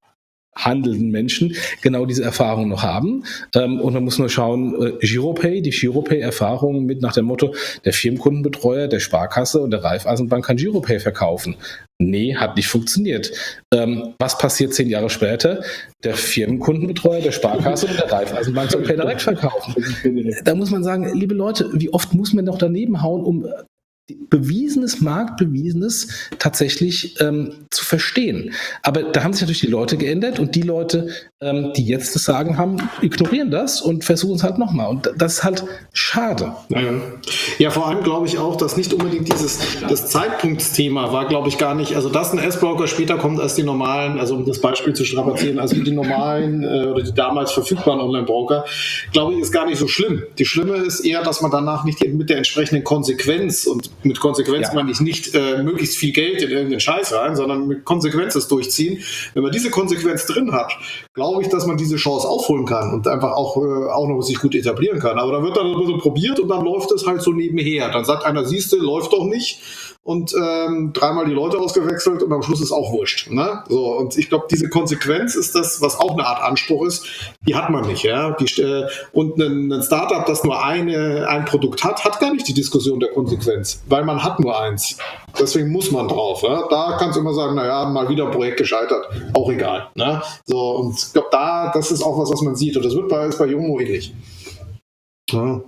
handelnden Menschen genau diese Erfahrung noch haben. Ähm, und man muss nur schauen, äh, Giropay, die Giropay-Erfahrung mit nach dem Motto, der Firmenkundenbetreuer der Sparkasse und der Raiffeisenbank kann Giropay verkaufen. Nee, hat nicht funktioniert. Ähm, was passiert zehn Jahre später? Der Firmenkundenbetreuer der Sparkasse und der Raiffeisenbank soll PayDirect verkaufen. Da muss man sagen, liebe Leute, wie oft muss man noch daneben hauen, um bewiesenes, marktbewiesenes tatsächlich ähm, zu verstehen. Aber da haben sich natürlich die Leute geändert und die Leute, ähm, die jetzt das Sagen haben, ignorieren das und versuchen es halt nochmal. Und das ist halt schade. Ja, ja, vor allem glaube ich auch, dass nicht unbedingt dieses das Zeitpunktsthema war, glaube ich, gar nicht, also dass ein S-Broker später kommt als die normalen, also um das Beispiel zu strapazieren, also die normalen äh, oder die damals verfügbaren Online-Broker, glaube ich, ist gar nicht so schlimm. Die Schlimme ist eher, dass man danach nicht mit der entsprechenden Konsequenz, und mit Konsequenz ja. meine ich nicht äh, möglichst viel Geld in irgendeinen Scheiß rein, sondern mit Konsequenz das durchziehen. Wenn man diese Konsequenz drin hat, glaube ich, dass man diese Chance aufholen kann und einfach auch, äh, auch noch sich gut etablieren kann. Aber da wird dann ein bisschen probiert und dann läuft es halt so nebenher. Dann sagt einer, siehste, läuft doch nicht. Und ähm, dreimal die Leute ausgewechselt und am Schluss ist auch wurscht. Ne? So, und ich glaube, diese Konsequenz ist das, was auch eine Art Anspruch ist, die hat man nicht. Ja? Die, äh, und ein, ein Startup, das nur eine, ein Produkt hat, hat gar nicht die Diskussion der Konsequenz, weil man hat nur eins. Deswegen muss man drauf. Ja? Da kannst du immer sagen, naja, mal wieder ein Projekt gescheitert, auch egal. Ne? So, und ich glaube, da, das ist auch was, was man sieht. Und das wird bei, ist bei Yomo ähnlich. Ja.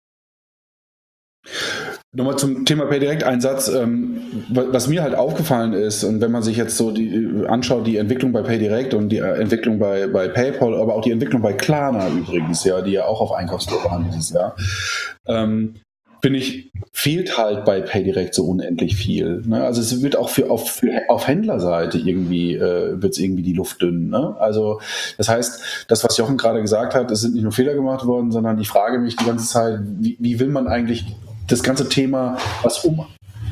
Nochmal zum Thema PayDirect-Einsatz. Ähm, was mir halt aufgefallen ist, und wenn man sich jetzt so die, anschaut, die Entwicklung bei PayDirect und die Entwicklung bei, bei PayPal, aber auch die Entwicklung bei Klarna übrigens, ja, die ja auch auf Einkaufstour waren dieses Jahr, ähm, finde ich, fehlt halt bei PayDirect so unendlich viel. Ne? Also es wird auch für auf, für, auf Händlerseite irgendwie, äh, wird es irgendwie die Luft dünn. Ne? Also das heißt, das, was Jochen gerade gesagt hat, es sind nicht nur Fehler gemacht worden, sondern ich frage mich die ganze Zeit, wie, wie will man eigentlich das ganze Thema, was um,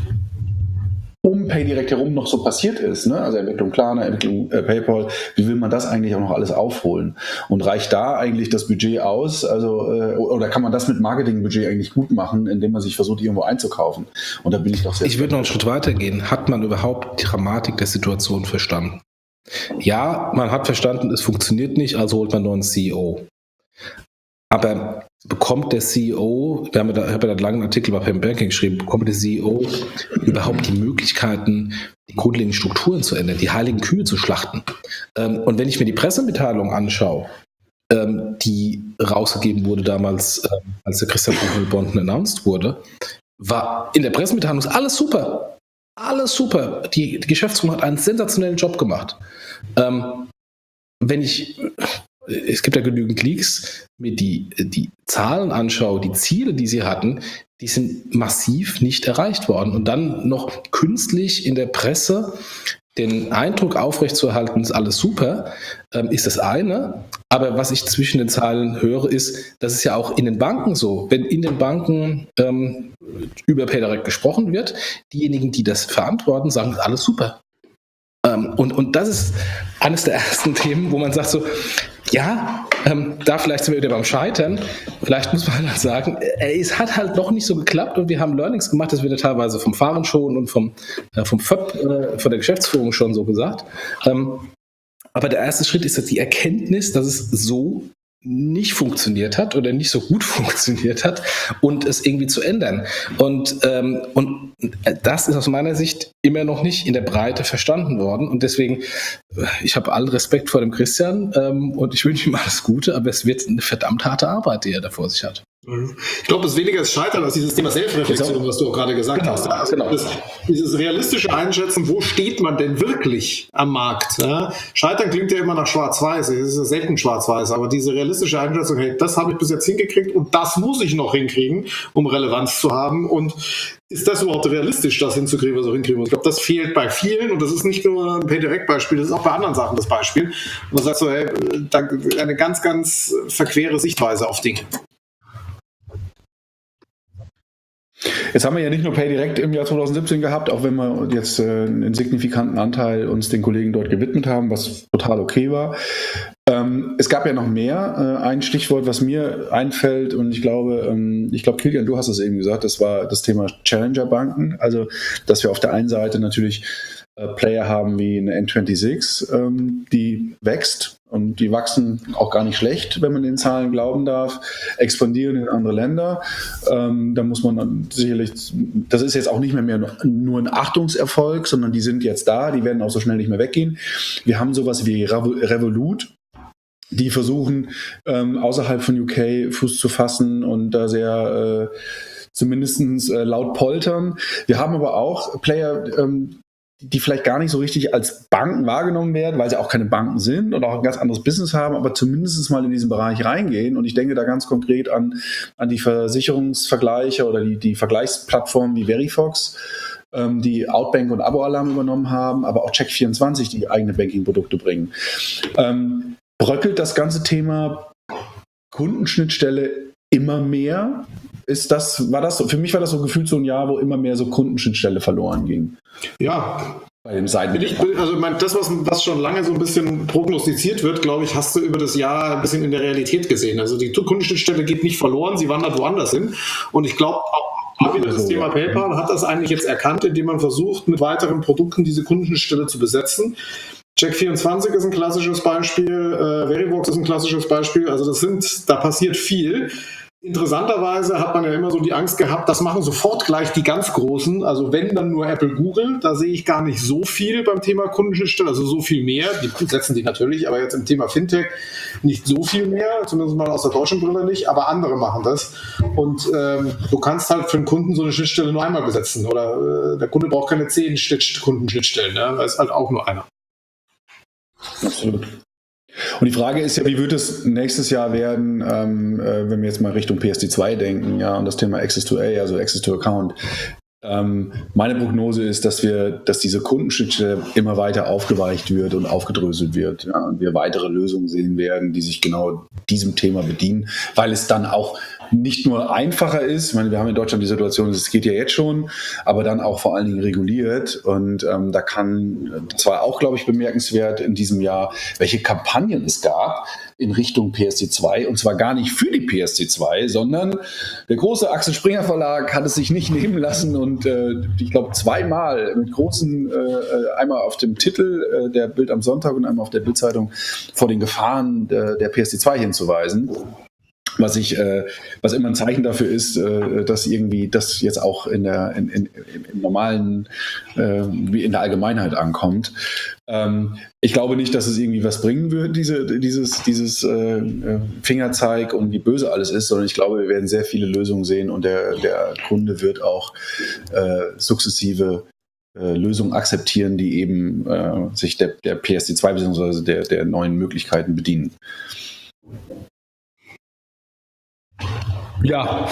um PayDirect herum noch so passiert ist, ne? Also Entwicklung Klarna, Entwicklung äh, PayPal, wie will man das eigentlich auch noch alles aufholen? Und reicht da eigentlich das Budget aus? Also äh, oder kann man das mit Marketingbudget eigentlich gut machen, indem man sich versucht, irgendwo einzukaufen? Und da bin ich doch sehr... Ich würde noch einen Schritt weiter gehen. Hat man überhaupt die Dramatik der Situation verstanden? Ja, man hat verstanden, es funktioniert nicht, also holt man nur einen C E O. Aber bekommt der C E O, wir haben ja da, ich habe ja einen langen Artikel bei Payment Banking geschrieben, bekommt der C E O überhaupt die Möglichkeiten, die grundlegenden Strukturen zu ändern, die heiligen Kühe zu schlachten? Ähm, und wenn ich mir die Pressemitteilung anschaue, ähm, die rausgegeben wurde damals, ähm, als der Christian Bonten announced wurde, war in der Pressemitteilung alles super. Alles super. Die, die Geschäftsführung hat einen sensationellen Job gemacht. Ähm, wenn ich... Es gibt ja genügend Leaks, mir die, die Zahlen anschaue, die Ziele, die sie hatten, die sind massiv nicht erreicht worden. Und dann noch künstlich in der Presse den Eindruck aufrechtzuerhalten, ist alles super, ähm, ist das eine. Aber was ich zwischen den Zeilen höre, ist, das ist ja auch in den Banken so. Wenn in den Banken ähm, über PayDirect gesprochen wird, diejenigen, die das verantworten, sagen, alles super. Ähm, und, und das ist eines der ersten Themen, wo man sagt so, ja, ähm, da vielleicht sind wir wieder beim Scheitern. Vielleicht muss man halt sagen, äh, es hat halt noch nicht so geklappt und wir haben Learnings gemacht, das wird ja teilweise vom Fahren schon und vom, äh, vom F Ö P, äh, von der Geschäftsführung schon so gesagt. Ähm, aber der erste Schritt ist jetzt die Erkenntnis, dass es so nicht funktioniert hat oder nicht so gut funktioniert hat und es irgendwie zu ändern. Und, ähm, und das ist aus meiner Sicht immer noch nicht in der Breite verstanden worden. Und deswegen, ich habe allen Respekt vor dem Christian ähm, und ich wünsche ihm alles Gute, aber es wird eine verdammt harte Arbeit, die er da vor sich hat. Ich glaube, es ist weniger das Scheitern als dieses Thema Selbstreflexion, was du auch gerade gesagt genau, hast. Also genau. das, dieses realistische Einschätzen, wo steht man denn wirklich am Markt? Ja? Scheitern klingt ja immer nach Schwarz-Weiß, es ist ja selten Schwarz-Weiß, aber diese realistische Einschätzung, hey, das habe ich bis jetzt hingekriegt und das muss ich noch hinkriegen, um Relevanz zu haben. Und ist das überhaupt realistisch, das hinzukriegen, was ich auch hinkriegen muss? Ich glaube, das fehlt bei vielen und das ist nicht nur ein PayDirect-Beispiel, das ist auch bei anderen Sachen das Beispiel. Und man sagt so, hey, eine ganz, ganz verquere Sichtweise auf Dinge. Jetzt haben wir ja nicht nur PayDirect im Jahr zwanzig siebzehn gehabt, auch wenn wir jetzt äh, einen signifikanten Anteil uns den Kollegen dort gewidmet haben, was total okay war. Ähm, es gab ja noch mehr. Äh, ein Stichwort, was mir einfällt, und ich glaube, ähm, ich glaube, Kilian, du hast es eben gesagt, das war das Thema Challenger-Banken. Also, dass wir auf der einen Seite natürlich äh, Player haben wie eine N sechsundzwanzig, ähm, die wächst. Und die wachsen auch gar nicht schlecht, wenn man den Zahlen glauben darf, expandieren in andere Länder. Ähm, da muss man dann sicherlich, das ist jetzt auch nicht mehr, mehr nur ein Achtungserfolg, sondern die sind jetzt da, die werden auch so schnell nicht mehr weggehen. Wir haben sowas wie Revolut, die versuchen, ähm, außerhalb von U K Fuß zu fassen und da sehr äh, zumindest äh, laut poltern. Wir haben aber auch Player, ähm, die vielleicht gar nicht so richtig als Banken wahrgenommen werden, weil sie auch keine Banken sind und auch ein ganz anderes Business haben, aber zumindest mal in diesen Bereich reingehen. Und ich denke da ganz konkret an, an die Versicherungsvergleiche oder die, die Vergleichsplattformen wie Verifox, ähm, die Outbank und Abo-Alarm übernommen haben, aber auch Check vierundzwanzig, die eigene Banking-Produkte bringen. Ähm, bröckelt das ganze Thema Kundenschnittstelle immer mehr? Ist das, war das, für mich war das so gefühlt so ein Jahr, wo immer mehr so Kundenschnittstelle verloren ging. Ja. Bei dem Seiten. Ich, also mein, das, was, was schon lange so ein bisschen prognostiziert wird, glaube ich, hast du über das Jahr ein bisschen in der Realität gesehen. Also die Kundenschnittstelle geht nicht verloren, sie wandert woanders hin. Und ich glaube, auch wieder das Thema PayPal hat das eigentlich jetzt erkannt, indem man versucht, mit weiteren Produkten diese Kundenschnittstelle zu besetzen. Check vierundzwanzig ist ein klassisches Beispiel, äh, Verivox ist ein klassisches Beispiel. Also das sind, da passiert viel. Interessanterweise hat man ja immer so die Angst gehabt, das machen sofort gleich die ganz Großen, also wenn dann nur Apple, Google, da sehe ich gar nicht so viel beim Thema Kundenschnittstelle, also so viel mehr, die setzen die natürlich, aber jetzt im Thema Fintech nicht so viel mehr, zumindest mal aus der deutschen Brille nicht, aber andere machen das und ähm, du kannst halt für einen Kunden so eine Schnittstelle nur einmal besetzen oder äh, der Kunde braucht keine zehn Kundenschnittstellen, ne? Da ist halt auch nur einer. Absolut. Und die Frage ist ja, wie wird es nächstes Jahr werden, ähm, äh, wenn wir jetzt mal Richtung P S D zwei denken, ja, und das Thema Access to A, also Access to Account. Ähm, meine Prognose ist, dass wir, dass diese Kundenschnittstelle immer weiter aufgeweicht wird und aufgedröselt wird, ja, und wir weitere Lösungen sehen werden, die sich genau diesem Thema bedienen, weil es dann auch nicht nur einfacher ist, ich meine, wir haben in Deutschland die Situation, es geht ja jetzt schon, aber dann auch vor allen Dingen reguliert und ähm, da kann, das war auch, glaube ich, bemerkenswert in diesem Jahr, welche Kampagnen es gab in Richtung P S D zwei und zwar gar nicht für die P S D zwei, sondern der große Axel Springer Verlag hat es sich nicht nehmen lassen und äh, ich glaube zweimal mit großen, äh, einmal auf dem Titel äh, der Bild am Sonntag und einmal auf der Bildzeitung vor den Gefahren der, der P S D zwei hinzuweisen. Was ich, äh, was immer ein Zeichen dafür ist, äh, dass irgendwie das jetzt auch in der, in, in, im normalen, äh, wie in der Allgemeinheit ankommt. Ähm, ich glaube nicht, dass es irgendwie was bringen wird, diese, dieses, dieses äh, Fingerzeig und wie böse alles ist, sondern ich glaube, wir werden sehr viele Lösungen sehen und der, der Kunde wird auch äh, sukzessive äh, Lösungen akzeptieren, die eben äh, sich der, der P S D zwei bzw. Der, der neuen Möglichkeiten bedienen. Ja.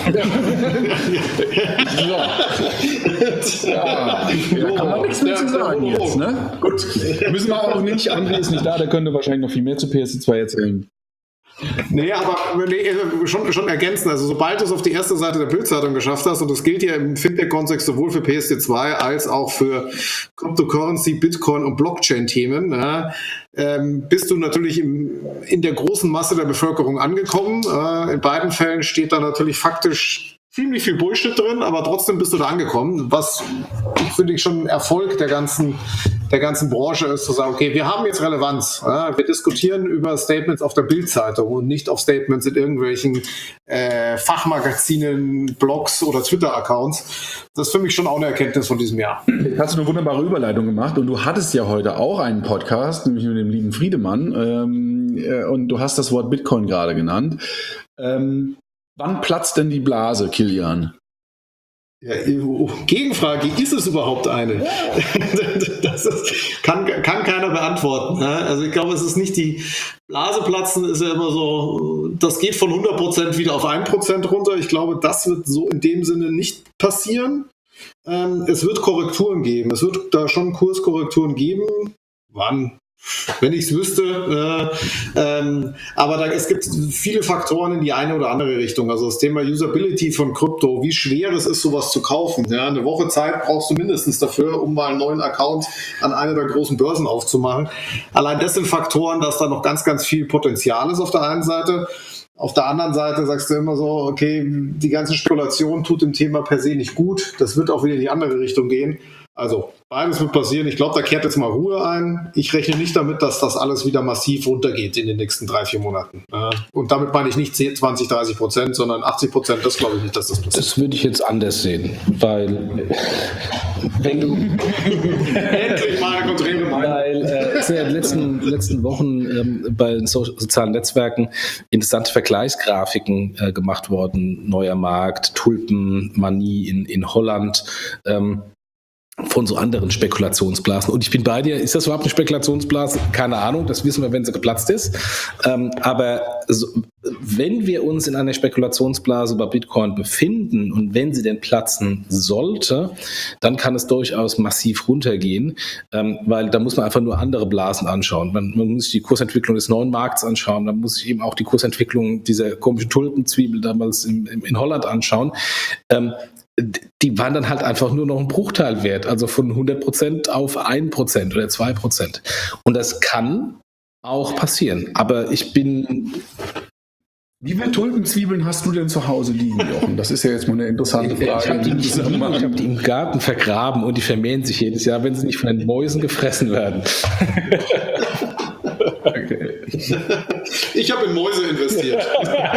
so. Ja, da kann man nichts mehr zu sagen jetzt, ne? Gut. Müssen wir auch nicht, André ist nicht da, der könnte wahrscheinlich noch viel mehr zu P S D zwei erzählen. Nee, aber nee, schon, schon ergänzen. Also sobald du es auf die erste Seite der Bildzeitung geschafft hast, und das gilt ja im Fintech-Kontext sowohl für P S D zwei als auch für Cryptocurrency, Bitcoin und Blockchain-Themen, ja, ähm, bist du natürlich im, in der großen Masse der Bevölkerung angekommen. Äh, in beiden Fällen steht da natürlich faktisch ziemlich viel Bullshit drin, aber trotzdem bist du da angekommen, was ich finde ich schon ein Erfolg der ganzen, der ganzen Branche ist, zu sagen, okay, wir haben jetzt Relevanz. Ja, wir diskutieren über Statements auf der Bildzeitung und nicht auf Statements in irgendwelchen äh, Fachmagazinen, Blogs oder Twitter-Accounts. Das ist für mich schon auch eine Erkenntnis von diesem Jahr. Jetzt hast du eine wunderbare Überleitung gemacht und du hattest ja heute auch einen Podcast, nämlich mit dem lieben Friedemann, ähm, äh, und du hast das Wort Bitcoin gerade genannt. Ähm, Wann platzt denn die Blase, Kilian? Ja, Gegenfrage, ist es überhaupt eine? Ja. Das ist, kann, kann keiner beantworten. Also ich glaube, es ist nicht die Blase platzen, ist ja immer so, das geht von hundert Prozent wieder auf ein Prozent runter. Ich glaube, das wird so in dem Sinne nicht passieren. Es wird Korrekturen geben. Es wird da schon Kurskorrekturen geben. Wann? Wenn ich es wüsste. Äh, ähm, aber da, es gibt viele Faktoren in die eine oder andere Richtung. Also das Thema Usability von Krypto, wie schwer es ist, sowas zu kaufen. Ja, eine Woche Zeit brauchst du mindestens dafür, um mal einen neuen Account an einer der großen Börsen aufzumachen. Allein das sind Faktoren, dass da noch ganz, ganz viel Potenzial ist auf der einen Seite. Auf der anderen Seite sagst du immer so, okay, die ganze Spekulation tut dem Thema per se nicht gut. Das wird auch wieder in die andere Richtung gehen. Also beides wird passieren. Ich glaube, da kehrt jetzt mal Ruhe ein. Ich rechne nicht damit, dass das alles wieder massiv runtergeht in den nächsten drei, vier Monaten. Und damit meine ich nicht zwanzig, dreißig Prozent, sondern achtzig Prozent. Das glaube ich nicht, dass das passiert. Das würde ich jetzt anders sehen, weil wenn du endlich mal eine konträre Meinung. Weil äh, es sind ja in den letzten, letzten Wochen ähm, bei den so- sozialen Netzwerken interessante Vergleichsgrafiken äh, gemacht worden. Neuer Markt, Tulpenmanie in, in Holland. Ähm, von so anderen Spekulationsblasen. Und ich bin bei dir, ist das überhaupt eine Spekulationsblase? Keine Ahnung, das wissen wir, wenn sie geplatzt ist. Ähm, aber so, wenn wir uns in einer Spekulationsblase bei Bitcoin befinden und wenn sie denn platzen sollte, dann kann es durchaus massiv runtergehen, ähm, weil da muss man einfach nur andere Blasen anschauen. Man, man muss sich die Kursentwicklung des neuen Markts anschauen, dann muss sich eben auch die Kursentwicklung dieser komischen Tulpenzwiebel damals in, in, in Holland anschauen. Ähm, die waren dann halt einfach nur noch ein Bruchteil wert, also von hundert Prozent auf ein Prozent oder zwei Prozent. Und das kann auch passieren. Aber ich bin... Wie viele Tulpenzwiebeln hast du denn zu Hause liegen, Jochen? Das ist ja jetzt mal eine interessante Frage. Ich habe die, ich hab die im Garten vergraben und die vermehren sich jedes Jahr, wenn sie nicht von den Mäusen gefressen werden. Okay. Ich habe in Mäuse investiert.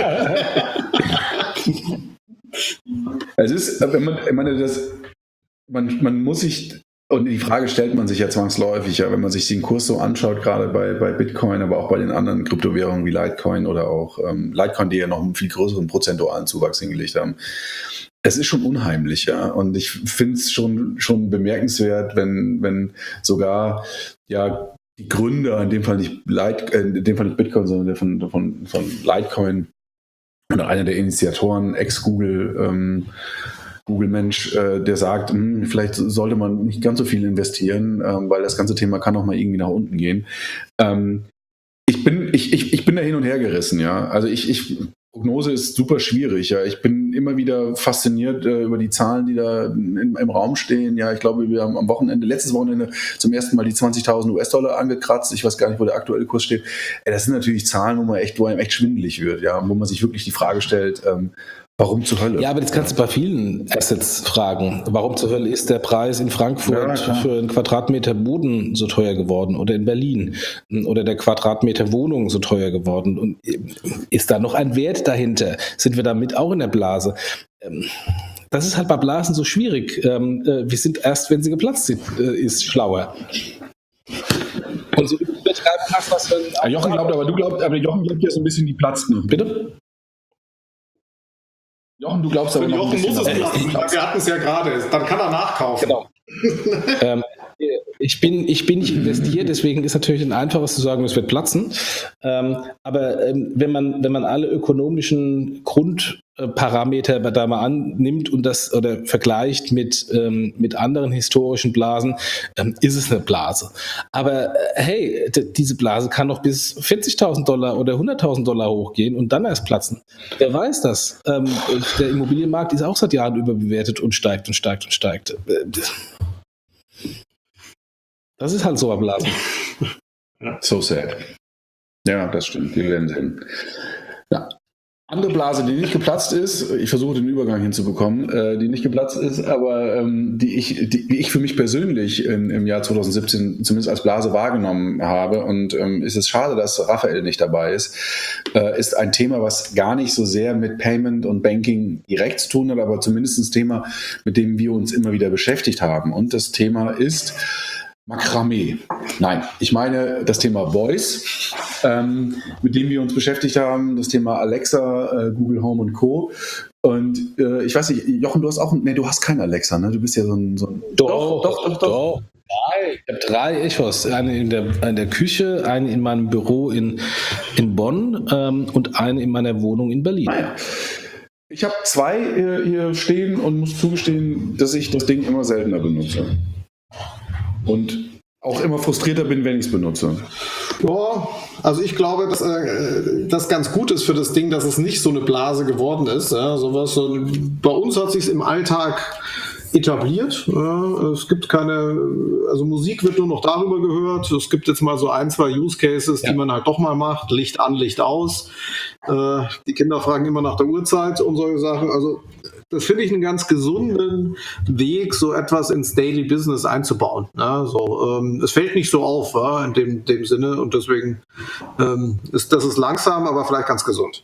Es ist, wenn man, ich meine, das, man, man muss sich, und die Frage stellt man sich ja zwangsläufig, ja, wenn man sich den Kurs so anschaut, gerade bei, bei Bitcoin, aber auch bei den anderen Kryptowährungen wie Litecoin oder auch ähm, Litecoin, die ja noch einen viel größeren prozentualen Zuwachs hingelegt haben. Es ist schon unheimlich, ja, und ich finde es schon, schon bemerkenswert, wenn, wenn sogar, ja, die Gründer, in dem Fall nicht Lite, äh, in dem Fall nicht Bitcoin, sondern der von, von, von Litecoin, oder einer der Initiatoren, Ex-Google, ähm, Google-Mensch, äh, der sagt, hm, vielleicht sollte man nicht ganz so viel investieren, ähm, weil das ganze Thema kann auch mal irgendwie nach unten gehen. Ähm, ich bin, ich, ich, ich bin da hin und her gerissen, ja. Also ich, ich Prognose ist super schwierig, ja. Ich bin immer wieder fasziniert äh, über die Zahlen, die da in, im Raum stehen. Ja, ich glaube, wir haben am Wochenende, letztes Wochenende zum ersten Mal die zwanzigtausend US-Dollar angekratzt. Ich weiß gar nicht, wo der aktuelle Kurs steht. Ey, das sind natürlich Zahlen, wo man echt, wo einem echt schwindelig wird, ja, wo man sich wirklich die Frage stellt, ähm, warum zur Hölle? Ja, aber das kannst du bei vielen Assets fragen. Warum zur Hölle ist der Preis in Frankfurt Ja, für einen Quadratmeter Boden so teuer geworden oder in Berlin oder der Quadratmeter Wohnung so teuer geworden? Und ist da noch ein Wert dahinter? Sind wir damit auch in der Blase? Das ist halt bei Blasen so schwierig. Wir sind erst, wenn sie geplatzt sind, ist schlauer. Und so übertreiben hast, was wir... Ja, Jochen glaubt, aber du glaubst, aber Jochen glaubt ja so ein bisschen, die platzt noch. Bitte? Jochen, du glaubst aber Für noch ein Jochen bisschen. muss es daran. platzen. Wir hatten es ja gerade. Dann kann er nachkaufen. Genau. ähm, ich, bin, ich bin nicht investiert, deswegen ist natürlich ein einfaches zu sagen, es wird platzen. Ähm, aber ähm, wenn man, wenn man alle ökonomischen Grundparameter da mal annimmt und das oder vergleicht mit, ähm, mit anderen historischen Blasen, ähm, ist es eine Blase. Aber äh, hey, d- diese Blase kann noch bis vierzigtausend Dollar oder hunderttausend Dollar hochgehen und dann erst platzen. Wer weiß das? Ähm, der Immobilienmarkt ist auch seit Jahren überbewertet und steigt und steigt und steigt. Äh, Das ist halt so ein Blasen. So sad. Ja, das stimmt. Wir werden sehen. Ja. Andere Blase, die nicht geplatzt ist, ich versuche den Übergang hinzubekommen, äh, die nicht geplatzt ist, aber ähm, die, ich, die, die ich für mich persönlich in, im Jahr zwanzig siebzehn zumindest als Blase wahrgenommen habe, und ähm, ist es schade, dass Raphael nicht dabei ist, äh, ist ein Thema, was gar nicht so sehr mit Payment und Banking direkt zu tun hat, aber zumindest ein Thema, mit dem wir uns immer wieder beschäftigt haben. Und das Thema ist Makramee. Nein, ich meine das Thema Voice, ähm, mit dem wir uns beschäftigt haben, das Thema Alexa, äh, Google Home und Co. Und äh, ich weiß nicht, Jochen, du hast auch, nee, du hast kein Alexa, ne? Du bist ja so ein... So ein Doch, doch, doch, doch. Drei. Ich habe drei Echos. Eine in der, in der Küche, eine in meinem Büro in, in Bonn ähm, und eine in meiner Wohnung in Berlin. Naja. Ich habe zwei äh, hier stehen und muss zugestehen, dass ich das Ding immer seltener benutze. Und auch immer frustrierter bin, wenn ich es benutze. Ja, also ich glaube, dass äh, das ganz gut ist für das Ding, dass es nicht so eine Blase geworden ist. Ja, sowas, so, bei uns hat sich es im Alltag etabliert. Ja, es gibt keine, also Musik wird nur noch darüber gehört. Es gibt jetzt mal so ein, zwei Use Cases, die Ja. man halt doch mal macht. Licht an, Licht aus. Äh, die Kinder fragen immer nach der Uhrzeit und solche Sachen. Also das finde ich einen ganz gesunden Weg, so etwas ins Daily Business einzubauen. Ja, so, ähm, es fällt nicht so auf, ja, in dem, dem Sinne, und deswegen ähm, ist das ist langsam, aber vielleicht ganz gesund.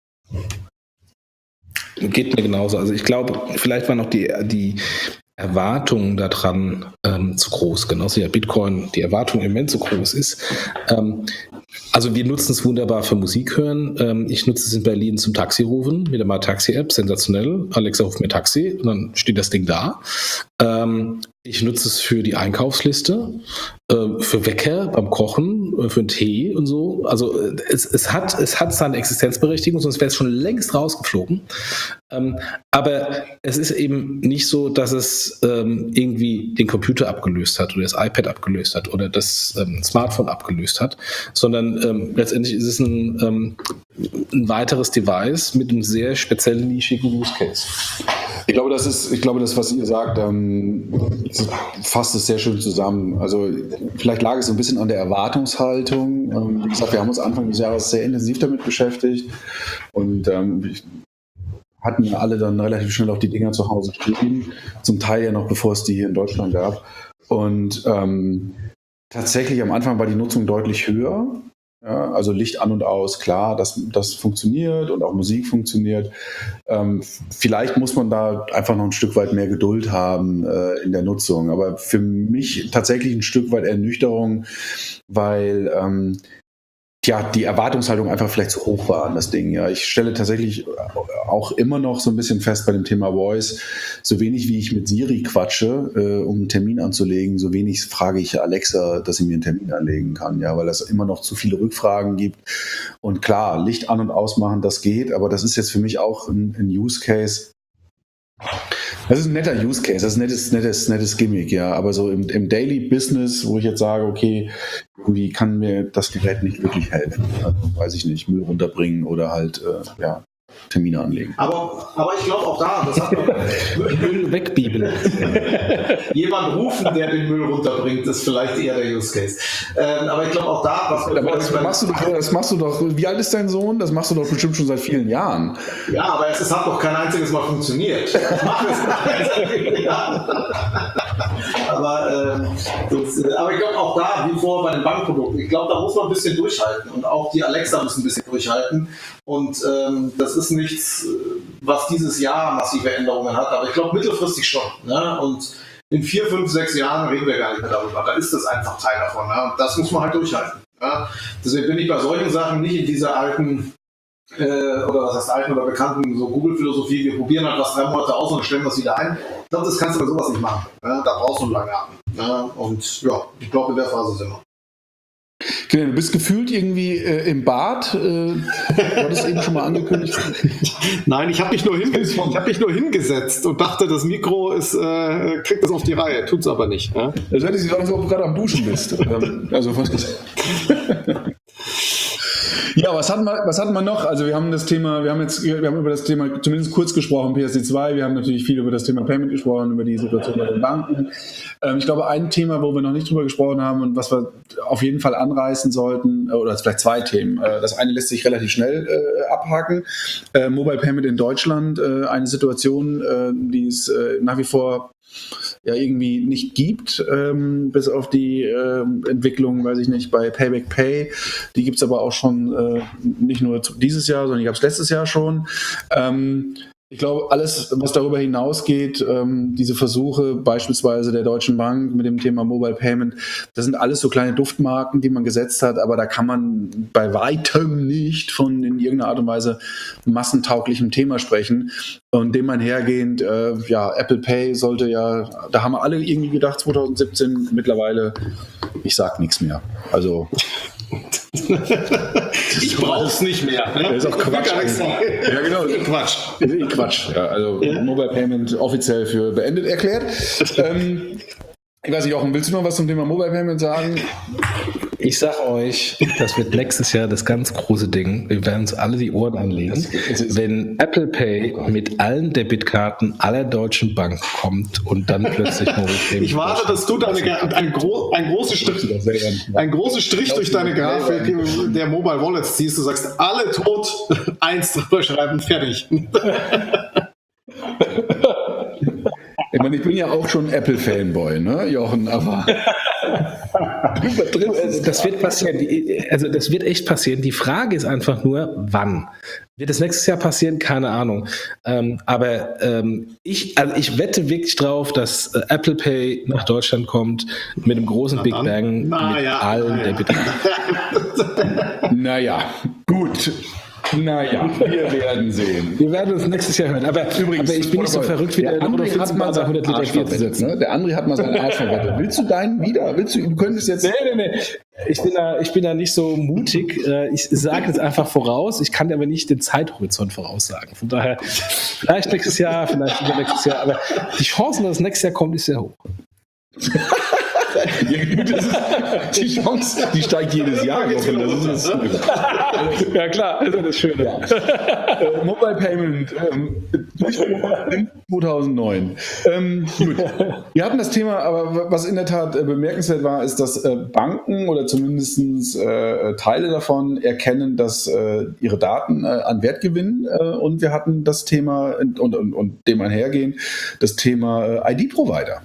Geht mir genauso. Also ich glaube, vielleicht waren auch die, die Erwartungen daran ähm, zu groß, genauso wie ja Bitcoin die Erwartung im Moment so groß ist. Ähm, also wir nutzen es wunderbar für Musik hören. Ähm, ich nutze es in Berlin zum Taxi rufen mit der My Taxi App, sensationell. Alexa ruft mir Taxi und dann steht das Ding da. Ähm, ich nutze es für die Einkaufsliste, äh, für Wecker beim Kochen, äh, für einen Tee und so. Also äh, es, es, hat, es hat seine Existenzberechtigung, sonst wäre es schon längst rausgeflogen. Ähm, aber es ist eben nicht so, dass es ähm, irgendwie den Computer abgelöst hat oder das iPad abgelöst hat oder das ähm, Smartphone abgelöst hat, sondern ähm, letztendlich ist es ein, ähm, ein weiteres Device mit einem sehr speziellen, nischigen Use Case. Ich glaube, das ist, ich glaube, das, was ihr sagt, ähm, fasst es sehr schön zusammen. Also vielleicht lag es so ein bisschen an der Erwartungshaltung. Ähm, wie gesagt, wir haben uns Anfang des Jahres sehr intensiv damit beschäftigt und ähm, ich, hatten ja alle dann relativ schnell auch die Dinger zu Hause stehen, zum Teil ja noch bevor es die hier in Deutschland gab. Und ähm, tatsächlich am Anfang war die Nutzung deutlich höher. Ja, also Licht an und aus, klar, das, das funktioniert und auch Musik funktioniert. Ähm, vielleicht muss man da einfach noch ein Stück weit mehr Geduld haben äh, in der Nutzung. Aber für mich tatsächlich ein Stück weit Ernüchterung, weil ähm, ja, die Erwartungshaltung einfach vielleicht zu hoch war an das Ding. Ja, ich stelle tatsächlich auch immer noch so ein bisschen fest bei dem Thema Voice, so wenig wie ich mit Siri quatsche, äh, um einen Termin anzulegen, so wenig frage ich Alexa, dass sie mir einen Termin anlegen kann, ja, weil es immer noch zu viele Rückfragen gibt. Und klar, Licht an- und ausmachen, das geht, aber das ist jetzt für mich auch ein, ein Use Case. Das ist ein netter Use Case, das ist ein nettes, nettes, nettes Gimmick, ja. Aber so im, im Daily Business, wo ich jetzt sage, okay, irgendwie kann mir das Gerät nicht wirklich helfen. Also, weiß ich nicht, Müll runterbringen oder halt, äh, ja, Termine anlegen. Aber, aber ich glaube auch da, das hat Müll wegbibeln. jemand rufen, der den Müll runterbringt, ist vielleicht eher der Use Case. Ähm, aber ich glaube auch da, was aber das machst du doch, das machst du doch, wie alt ist dein Sohn? Das machst du doch bestimmt schon seit vielen Jahren. Ja, aber es, es hat doch kein einziges Mal funktioniert. Ich mache es nicht. aber, ähm, das, aber ich glaube auch da, wie vorher bei den Bankprodukten, ich glaube, da muss man ein bisschen durchhalten und auch die Alexa muss ein bisschen durchhalten. Und ähm, das ist nichts, was dieses Jahr massive Änderungen hat, aber ich glaube mittelfristig schon. Ne? Und in vier, fünf, sechs Jahren reden wir gar nicht mehr darüber. Da ist das einfach Teil davon. Ne? Und das muss man halt durchhalten. Ne? Deswegen bin ich bei solchen Sachen nicht in dieser alten, äh, oder was heißt alten oder bekannten so Google-Philosophie, wir probieren halt was drei Monate aus und stellen das wieder ein. Ich glaube, das kannst du bei sowas nicht machen. Ne? Da brauchst du einen langen Atem. Ne? Und ja, ich glaube, in der Phase sind wir. Genau, du bist gefühlt irgendwie äh, im Bad. Äh, du hattest eben schon mal angekündigt. Nein, ich habe mich, hab mich nur hingesetzt und dachte, das Mikro ist, äh, kriegt das auf die Reihe. Tut's aber nicht. Ja? Das hört sich so an, als ob du gerade am Duschen bist. Also was ist Ja, was hatten wir, was hatten wir noch? Also wir haben das Thema, wir haben jetzt, wir haben über das Thema zumindest kurz gesprochen, P S C zwei, wir haben natürlich viel über das Thema Payment gesprochen, über die Situation bei den Banken. Ähm, ich glaube, ein Thema, wo wir noch nicht drüber gesprochen haben und was wir auf jeden Fall anreißen sollten, oder vielleicht zwei Themen. Äh, das eine lässt sich relativ schnell äh, abhaken. Äh, Mobile Payment in Deutschland, äh, eine Situation, äh, die es äh, nach wie vor ja irgendwie nicht gibt, ähm, bis auf die ähm, Entwicklung, weiß ich nicht, bei Payback Pay. Die gibt es aber auch schon äh, nicht nur dieses Jahr, sondern die gab es letztes Jahr schon. Ähm, ich glaube, alles, was darüber hinausgeht, ähm, diese Versuche beispielsweise der Deutschen Bank mit dem Thema Mobile Payment, das sind alles so kleine Duftmarken, die man gesetzt hat, aber da kann man bei weitem nicht von in irgendeiner Art und Weise massentauglichem Thema sprechen. Und dem einhergehend, äh, ja, Apple Pay sollte ja, da haben wir alle irgendwie gedacht, zwanzig siebzehn, mittlerweile, ich sag nichts mehr. Also ich brauch's nicht mehr. Ne? Das ist auch Quatsch. Ja, genau. Das ist Quatsch. Das ist Quatsch. Ja, also ja. Mobile Payment offiziell für beendet erklärt. ähm, ich weiß nicht, Jochen, willst du noch was zum Thema Mobile Payment sagen? Ich sag euch, das wird nächstes Jahr das ganz große Ding. Wir werden uns alle die Ohren anlegen, wenn Apple Pay mit allen Debitkarten aller deutschen Banken kommt und dann plötzlich Mobile Payment. Ich warte, dass du deine, ein, gro, ein großer Strich, ein großer Strich durch deine Grafik der Mobile Wallets ziehst. Du sagst, alle tot, eins drüber schreiben, fertig. Ich meine, ich bin ja auch schon Apple-Fanboy, ne, Jochen, aber das wird passieren. Also das wird echt passieren. Die Frage ist einfach nur, wann? Wird es nächstes Jahr passieren? Keine Ahnung. Ähm, aber ähm, ich, also ich wette wirklich drauf, dass äh, Apple Pay nach Deutschland kommt mit einem großen Na Big dann. Bang, Na mit ja, allen na der ja. Betriebe. naja, gut. Naja, wir werden sehen. Wir werden uns nächstes Jahr hören. Aber übrigens, aber ich bin nicht so verrückt wie der, der André hat mal seinen hundert Liter Arsch Bier zu verwettet, setzen. ne? Der André hat mal seinen Arsch verwettet. Willst du deinen wieder? Willst du, du könntest jetzt... Nee, nee, nee. Ich bin da, ich bin da nicht so mutig. Ich sage es einfach voraus. Ich kann aber nicht den Zeithorizont voraussagen. Von daher, vielleicht nächstes Jahr, vielleicht übernächstes Jahr. Aber die Chancen, dass es nächstes Jahr kommt, ist sehr hoch. Ja, das ist, die Chance, die steigt jedes Jahr. Jochen, das ist das Ja klar, das ist das Schöne. Ja. äh, Mobile Payment ähm, zweitausendneun. Ähm, gut. Wir hatten das Thema, aber was in der Tat äh, bemerkenswert war, ist, dass äh, Banken oder zumindest äh, Teile davon erkennen, dass äh, ihre Daten äh, an Wert gewinnen. Äh, und wir hatten das Thema und, und, und dem einhergehen, das Thema äh, I D-Provider.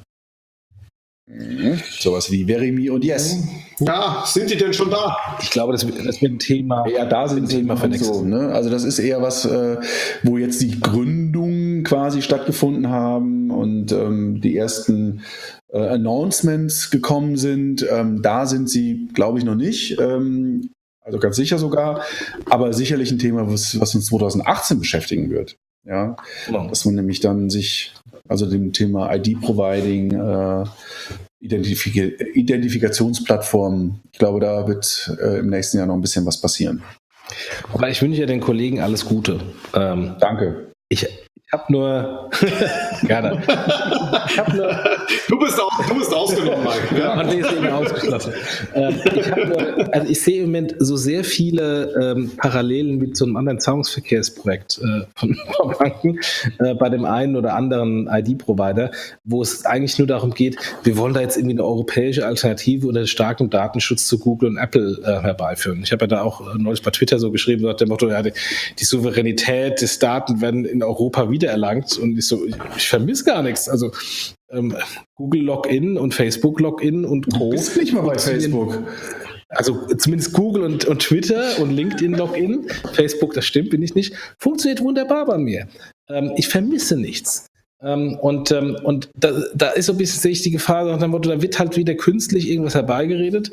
Mhm. Sowas wie Verimi und Yes. Ja, sind die denn schon da? Ich glaube, das wird, das wird ein Thema. Ja, da sind ein Thema für nächstes so, ne? Also das ist eher was, äh, wo jetzt die Gründungen quasi stattgefunden haben und ähm, die ersten äh, Announcements gekommen sind. Ähm, da sind sie, glaube ich, noch nicht. Ähm, also ganz sicher sogar. Aber sicherlich ein Thema, was, was uns zweitausendachtzehn beschäftigen wird. Ja, Genau. dass man nämlich dann sich, also dem Thema I D-Providing, äh, Identifik- Identifikationsplattformen, ich glaube, da wird äh, im nächsten Jahr noch ein bisschen was passieren. Aber ich wünsche ja den Kollegen alles Gute. Ähm, Danke. ich ich habe nur. Gerne. Ich habe nur. Du bist, auch, du bist ausgenommen, Mike. Ja, Ja. André ist eben ausgeschlossen. ähm, ich, hab nur, also ich sehe im Moment so sehr viele ähm, Parallelen mit so einem anderen Zahlungsverkehrsprojekt äh, von von Banken äh, bei dem einen oder anderen I D-Provider, wo es eigentlich nur darum geht, wir wollen da jetzt irgendwie eine europäische Alternative unter starkem Datenschutz zu Google und Apple äh, herbeiführen. Ich habe ja da auch äh, neulich bei Twitter so geschrieben, so nach dem Motto, ja, die, die Souveränität des Daten werden in Europa wiedererlangt und ich so, ich, ich vermisse gar nichts. Also ähm, Google Login und Facebook Login und Co. Du bist nicht mal bei Facebook. Also zumindest Google und, und Twitter und LinkedIn Login, Facebook, das stimmt, bin ich nicht, funktioniert wunderbar bei mir. Ähm, ich vermisse nichts. Ähm, und ähm, und da, da ist so ein bisschen, sehe ich die Gefahr, nach dem Motto, da wird halt wieder künstlich irgendwas herbeigeredet,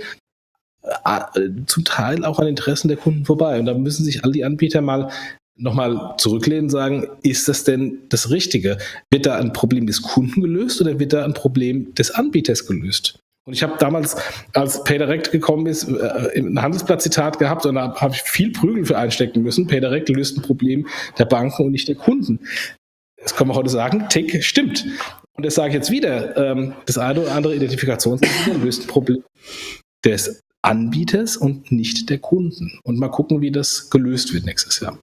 äh, zum Teil auch an Interessen der Kunden vorbei. Und da müssen sich all die Anbieter mal nochmal zurücklehnen und sagen, ist das denn das Richtige? Wird da ein Problem des Kunden gelöst oder wird da ein Problem des Anbieters gelöst? Und ich habe damals, als PayDirect gekommen ist, ein Handelsblatt-Zitat gehabt und da habe ich viel Prügel für einstecken müssen. PayDirect löst ein Problem der Banken und nicht der Kunden. Das kann man heute sagen, tick, stimmt. Und das sage ich jetzt wieder, das eine oder andere Identifikationssystem löst ein Problem des Anbieters und nicht der Kunden. Und mal gucken, wie das gelöst wird nächstes Jahr.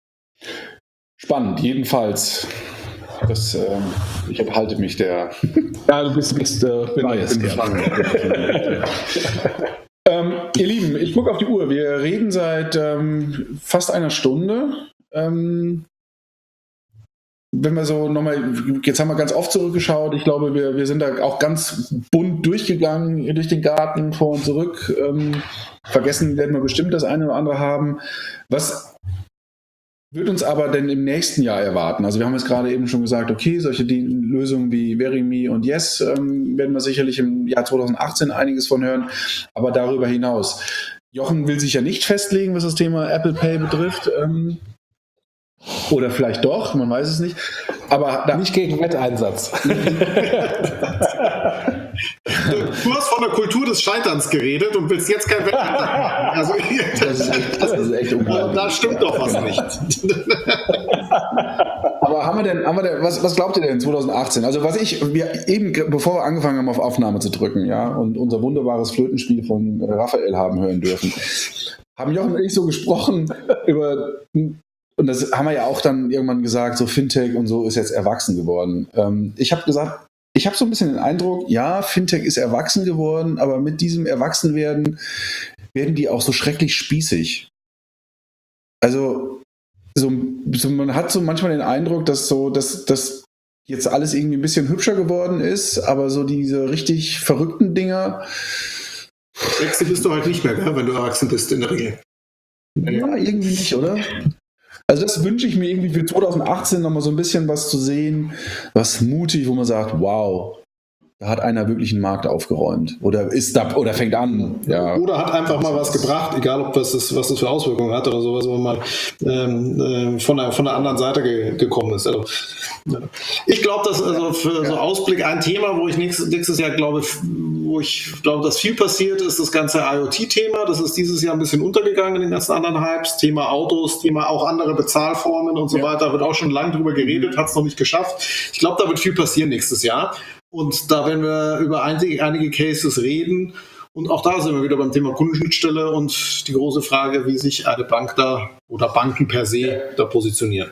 Spannend, jedenfalls. Das, ähm, ich enthalte mich der. Ja, du bist, bist äh, biased, bin ja. ähm, ihr Lieben, ich gucke auf die Uhr. Wir reden seit ähm, fast einer Stunde. Ähm, wenn wir so nochmal, jetzt haben wir ganz oft zurückgeschaut. Ich glaube, wir, wir sind da auch ganz bunt durchgegangen, durch den Garten, vor und zurück. Ähm, vergessen werden wir bestimmt das eine oder andere haben. Was wird uns aber denn im nächsten Jahr erwarten? Also wir haben jetzt gerade eben schon gesagt, okay, solche Lösungen wie Verimi und Yes ähm, werden wir sicherlich im Jahr zweitausendachtzehn einiges von hören, aber darüber hinaus. Jochen will sich ja nicht festlegen, was das Thema Apple Pay betrifft. Ähm, oder vielleicht doch, man weiß es nicht. Aber da Nicht gegen Wetteinsatz. Du hast von der Kultur des Scheiterns geredet und willst jetzt kein Wettbewerb machen. Also, das ist echt, das ist echt unglaublich. da stimmt doch was nicht. Aber haben wir denn, haben wir denn was, was glaubt ihr denn zweitausendachtzehn? Also was ich, wir eben, bevor wir angefangen haben, auf Aufnahme zu drücken, ja, und unser wunderbares Flötenspiel von Raphael haben hören dürfen, haben Jochen und ich so gesprochen über, und das haben wir ja auch dann irgendwann gesagt, so Fintech und so ist jetzt erwachsen geworden. Ähm, ich habe gesagt, ich habe so ein bisschen den Eindruck, ja, Fintech ist erwachsen geworden, aber mit diesem Erwachsenwerden werden die auch so schrecklich spießig. Also so, so man hat so manchmal den Eindruck, dass so, dass, dass jetzt alles irgendwie ein bisschen hübscher geworden ist, aber so diese richtig verrückten Dinger. Sexy bist du halt nicht mehr, gell, wenn du erwachsen bist in der Regel. Ja, irgendwie nicht, oder? Also das wünsche ich mir irgendwie für zwanzig achtzehn nochmal so ein bisschen was zu sehen, was mutig, wo man sagt, wow, da hat einer wirklich einen Markt aufgeräumt oder ist da oder fängt an. Ja. Oder hat einfach mal was gebracht, egal ob das ist, was das für Auswirkungen hat oder sowas, wo man mal ähm, äh, von, der, von der anderen Seite ge- gekommen ist. Also, ja. Ich glaube, dass also für so Ausblick ein Thema, wo ich nächstes, nächstes Jahr glaube, wo ich glaube, dass viel passiert, ist das ganze IoT-Thema. Das ist dieses Jahr ein bisschen untergegangen in den ganzen anderen Hypes. Thema Autos, Thema auch andere Bezahlformen und so ja. weiter. Wird auch schon lange drüber geredet, hat es noch nicht geschafft. Ich glaube, da wird viel passieren nächstes Jahr. Und da werden wir über einige, einige Cases reden. Und auch da sind wir wieder beim Thema Kundenschnittstelle und die große Frage, wie sich eine Bank da oder Banken per se da positionieren.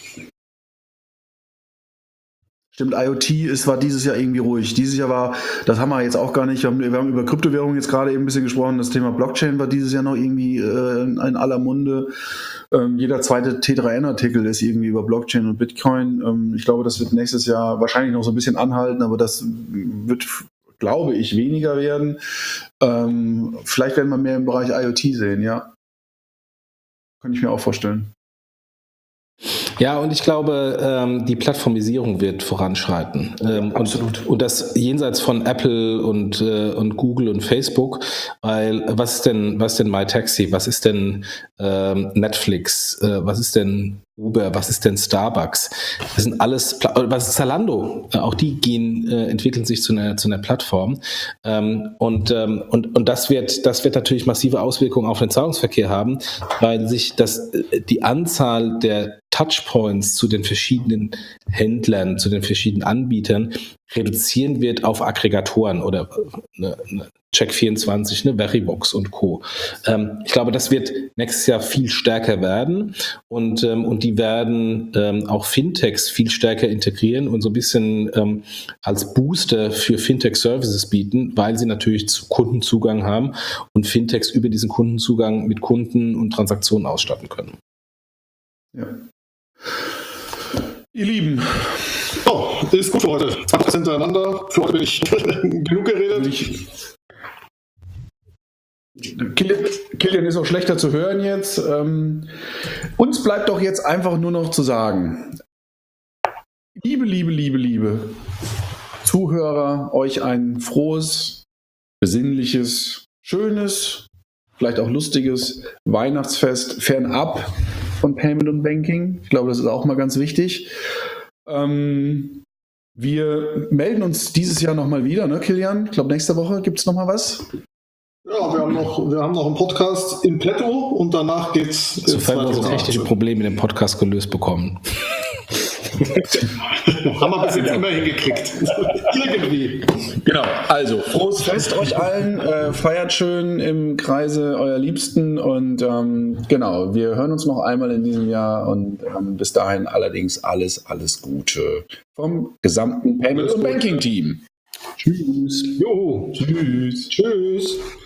Stimmt, IoT ist, war dieses Jahr irgendwie ruhig. Dieses Jahr war, das haben wir jetzt auch gar nicht, wir haben, wir haben über Kryptowährungen jetzt gerade eben ein bisschen gesprochen, das Thema Blockchain war dieses Jahr noch irgendwie äh, in aller Munde. Ähm, jeder zweite T drei N-Artikel ist irgendwie über Blockchain und Bitcoin. Ähm, ich glaube, das wird nächstes Jahr wahrscheinlich noch so ein bisschen anhalten, aber das wird, glaube ich, weniger werden. Ähm, vielleicht werden wir mehr im Bereich IoT sehen, ja. Kann ich mir auch vorstellen. Ja, und ich glaube, ähm, die Plattformisierung wird voranschreiten. Ähm, ja, absolut. Und, und das jenseits von Apple und, äh, und Google und Facebook, weil was ist denn, was ist denn MyTaxi, was ist denn ähm, Netflix, äh, was ist denn Uber, was ist denn Starbucks? Das sind alles, was ist Zalando? Auch die gehen, äh, entwickeln sich zu einer, zu einer Plattform. Ähm, und, ähm, und, und das wird, das wird natürlich massive Auswirkungen auf den Zahlungsverkehr haben, weil sich das, die Anzahl der Touchpoints zu den verschiedenen Händlern, zu den verschiedenen Anbietern reduzieren wird auf Aggregatoren oder eine, eine Check vierundzwanzig, eine Veribox und Co. Ähm, ich glaube, das wird nächstes Jahr viel stärker werden und, ähm, und die werden ähm, auch Fintechs viel stärker integrieren und so ein bisschen ähm, als Booster für Fintech-Services bieten, weil sie natürlich zu Kundenzugang haben und Fintechs über diesen Kundenzugang mit Kunden und Transaktionen ausstatten können. Ja. Ihr Lieben, oh, ist gut für heute. zwanzig hintereinander. Für heute bin ich genug geredet. Ich, Kilian, Kilian ist auch schlechter zu hören jetzt. Ähm, uns bleibt doch jetzt einfach nur noch zu sagen, liebe, liebe, liebe, liebe Zuhörer, euch ein frohes, besinnliches, schönes, vielleicht auch lustiges Weihnachtsfest fernab von Payment und Banking. Ich glaube, das ist auch mal ganz wichtig. Ähm, wir melden uns dieses Jahr nochmal wieder, ne, Kilian? Ich glaube, nächste Woche gibt es nochmal was. Ja, wir haben, noch, wir haben noch einen Podcast in petto und danach geht's. Sofern wir unsere technische Probleme in dem Podcast gelöst bekommen. Haben wir bis jetzt immer hingekriegt. Irgendwie. Genau, also frohes Fest euch allen, äh, feiert schön im Kreise eurer Liebsten und ähm, genau, wir hören uns noch einmal in diesem Jahr und ähm, bis dahin allerdings alles, alles Gute vom gesamten Payment- und Banking-Team. Tschüss. Jo, tschüss. Tschüss.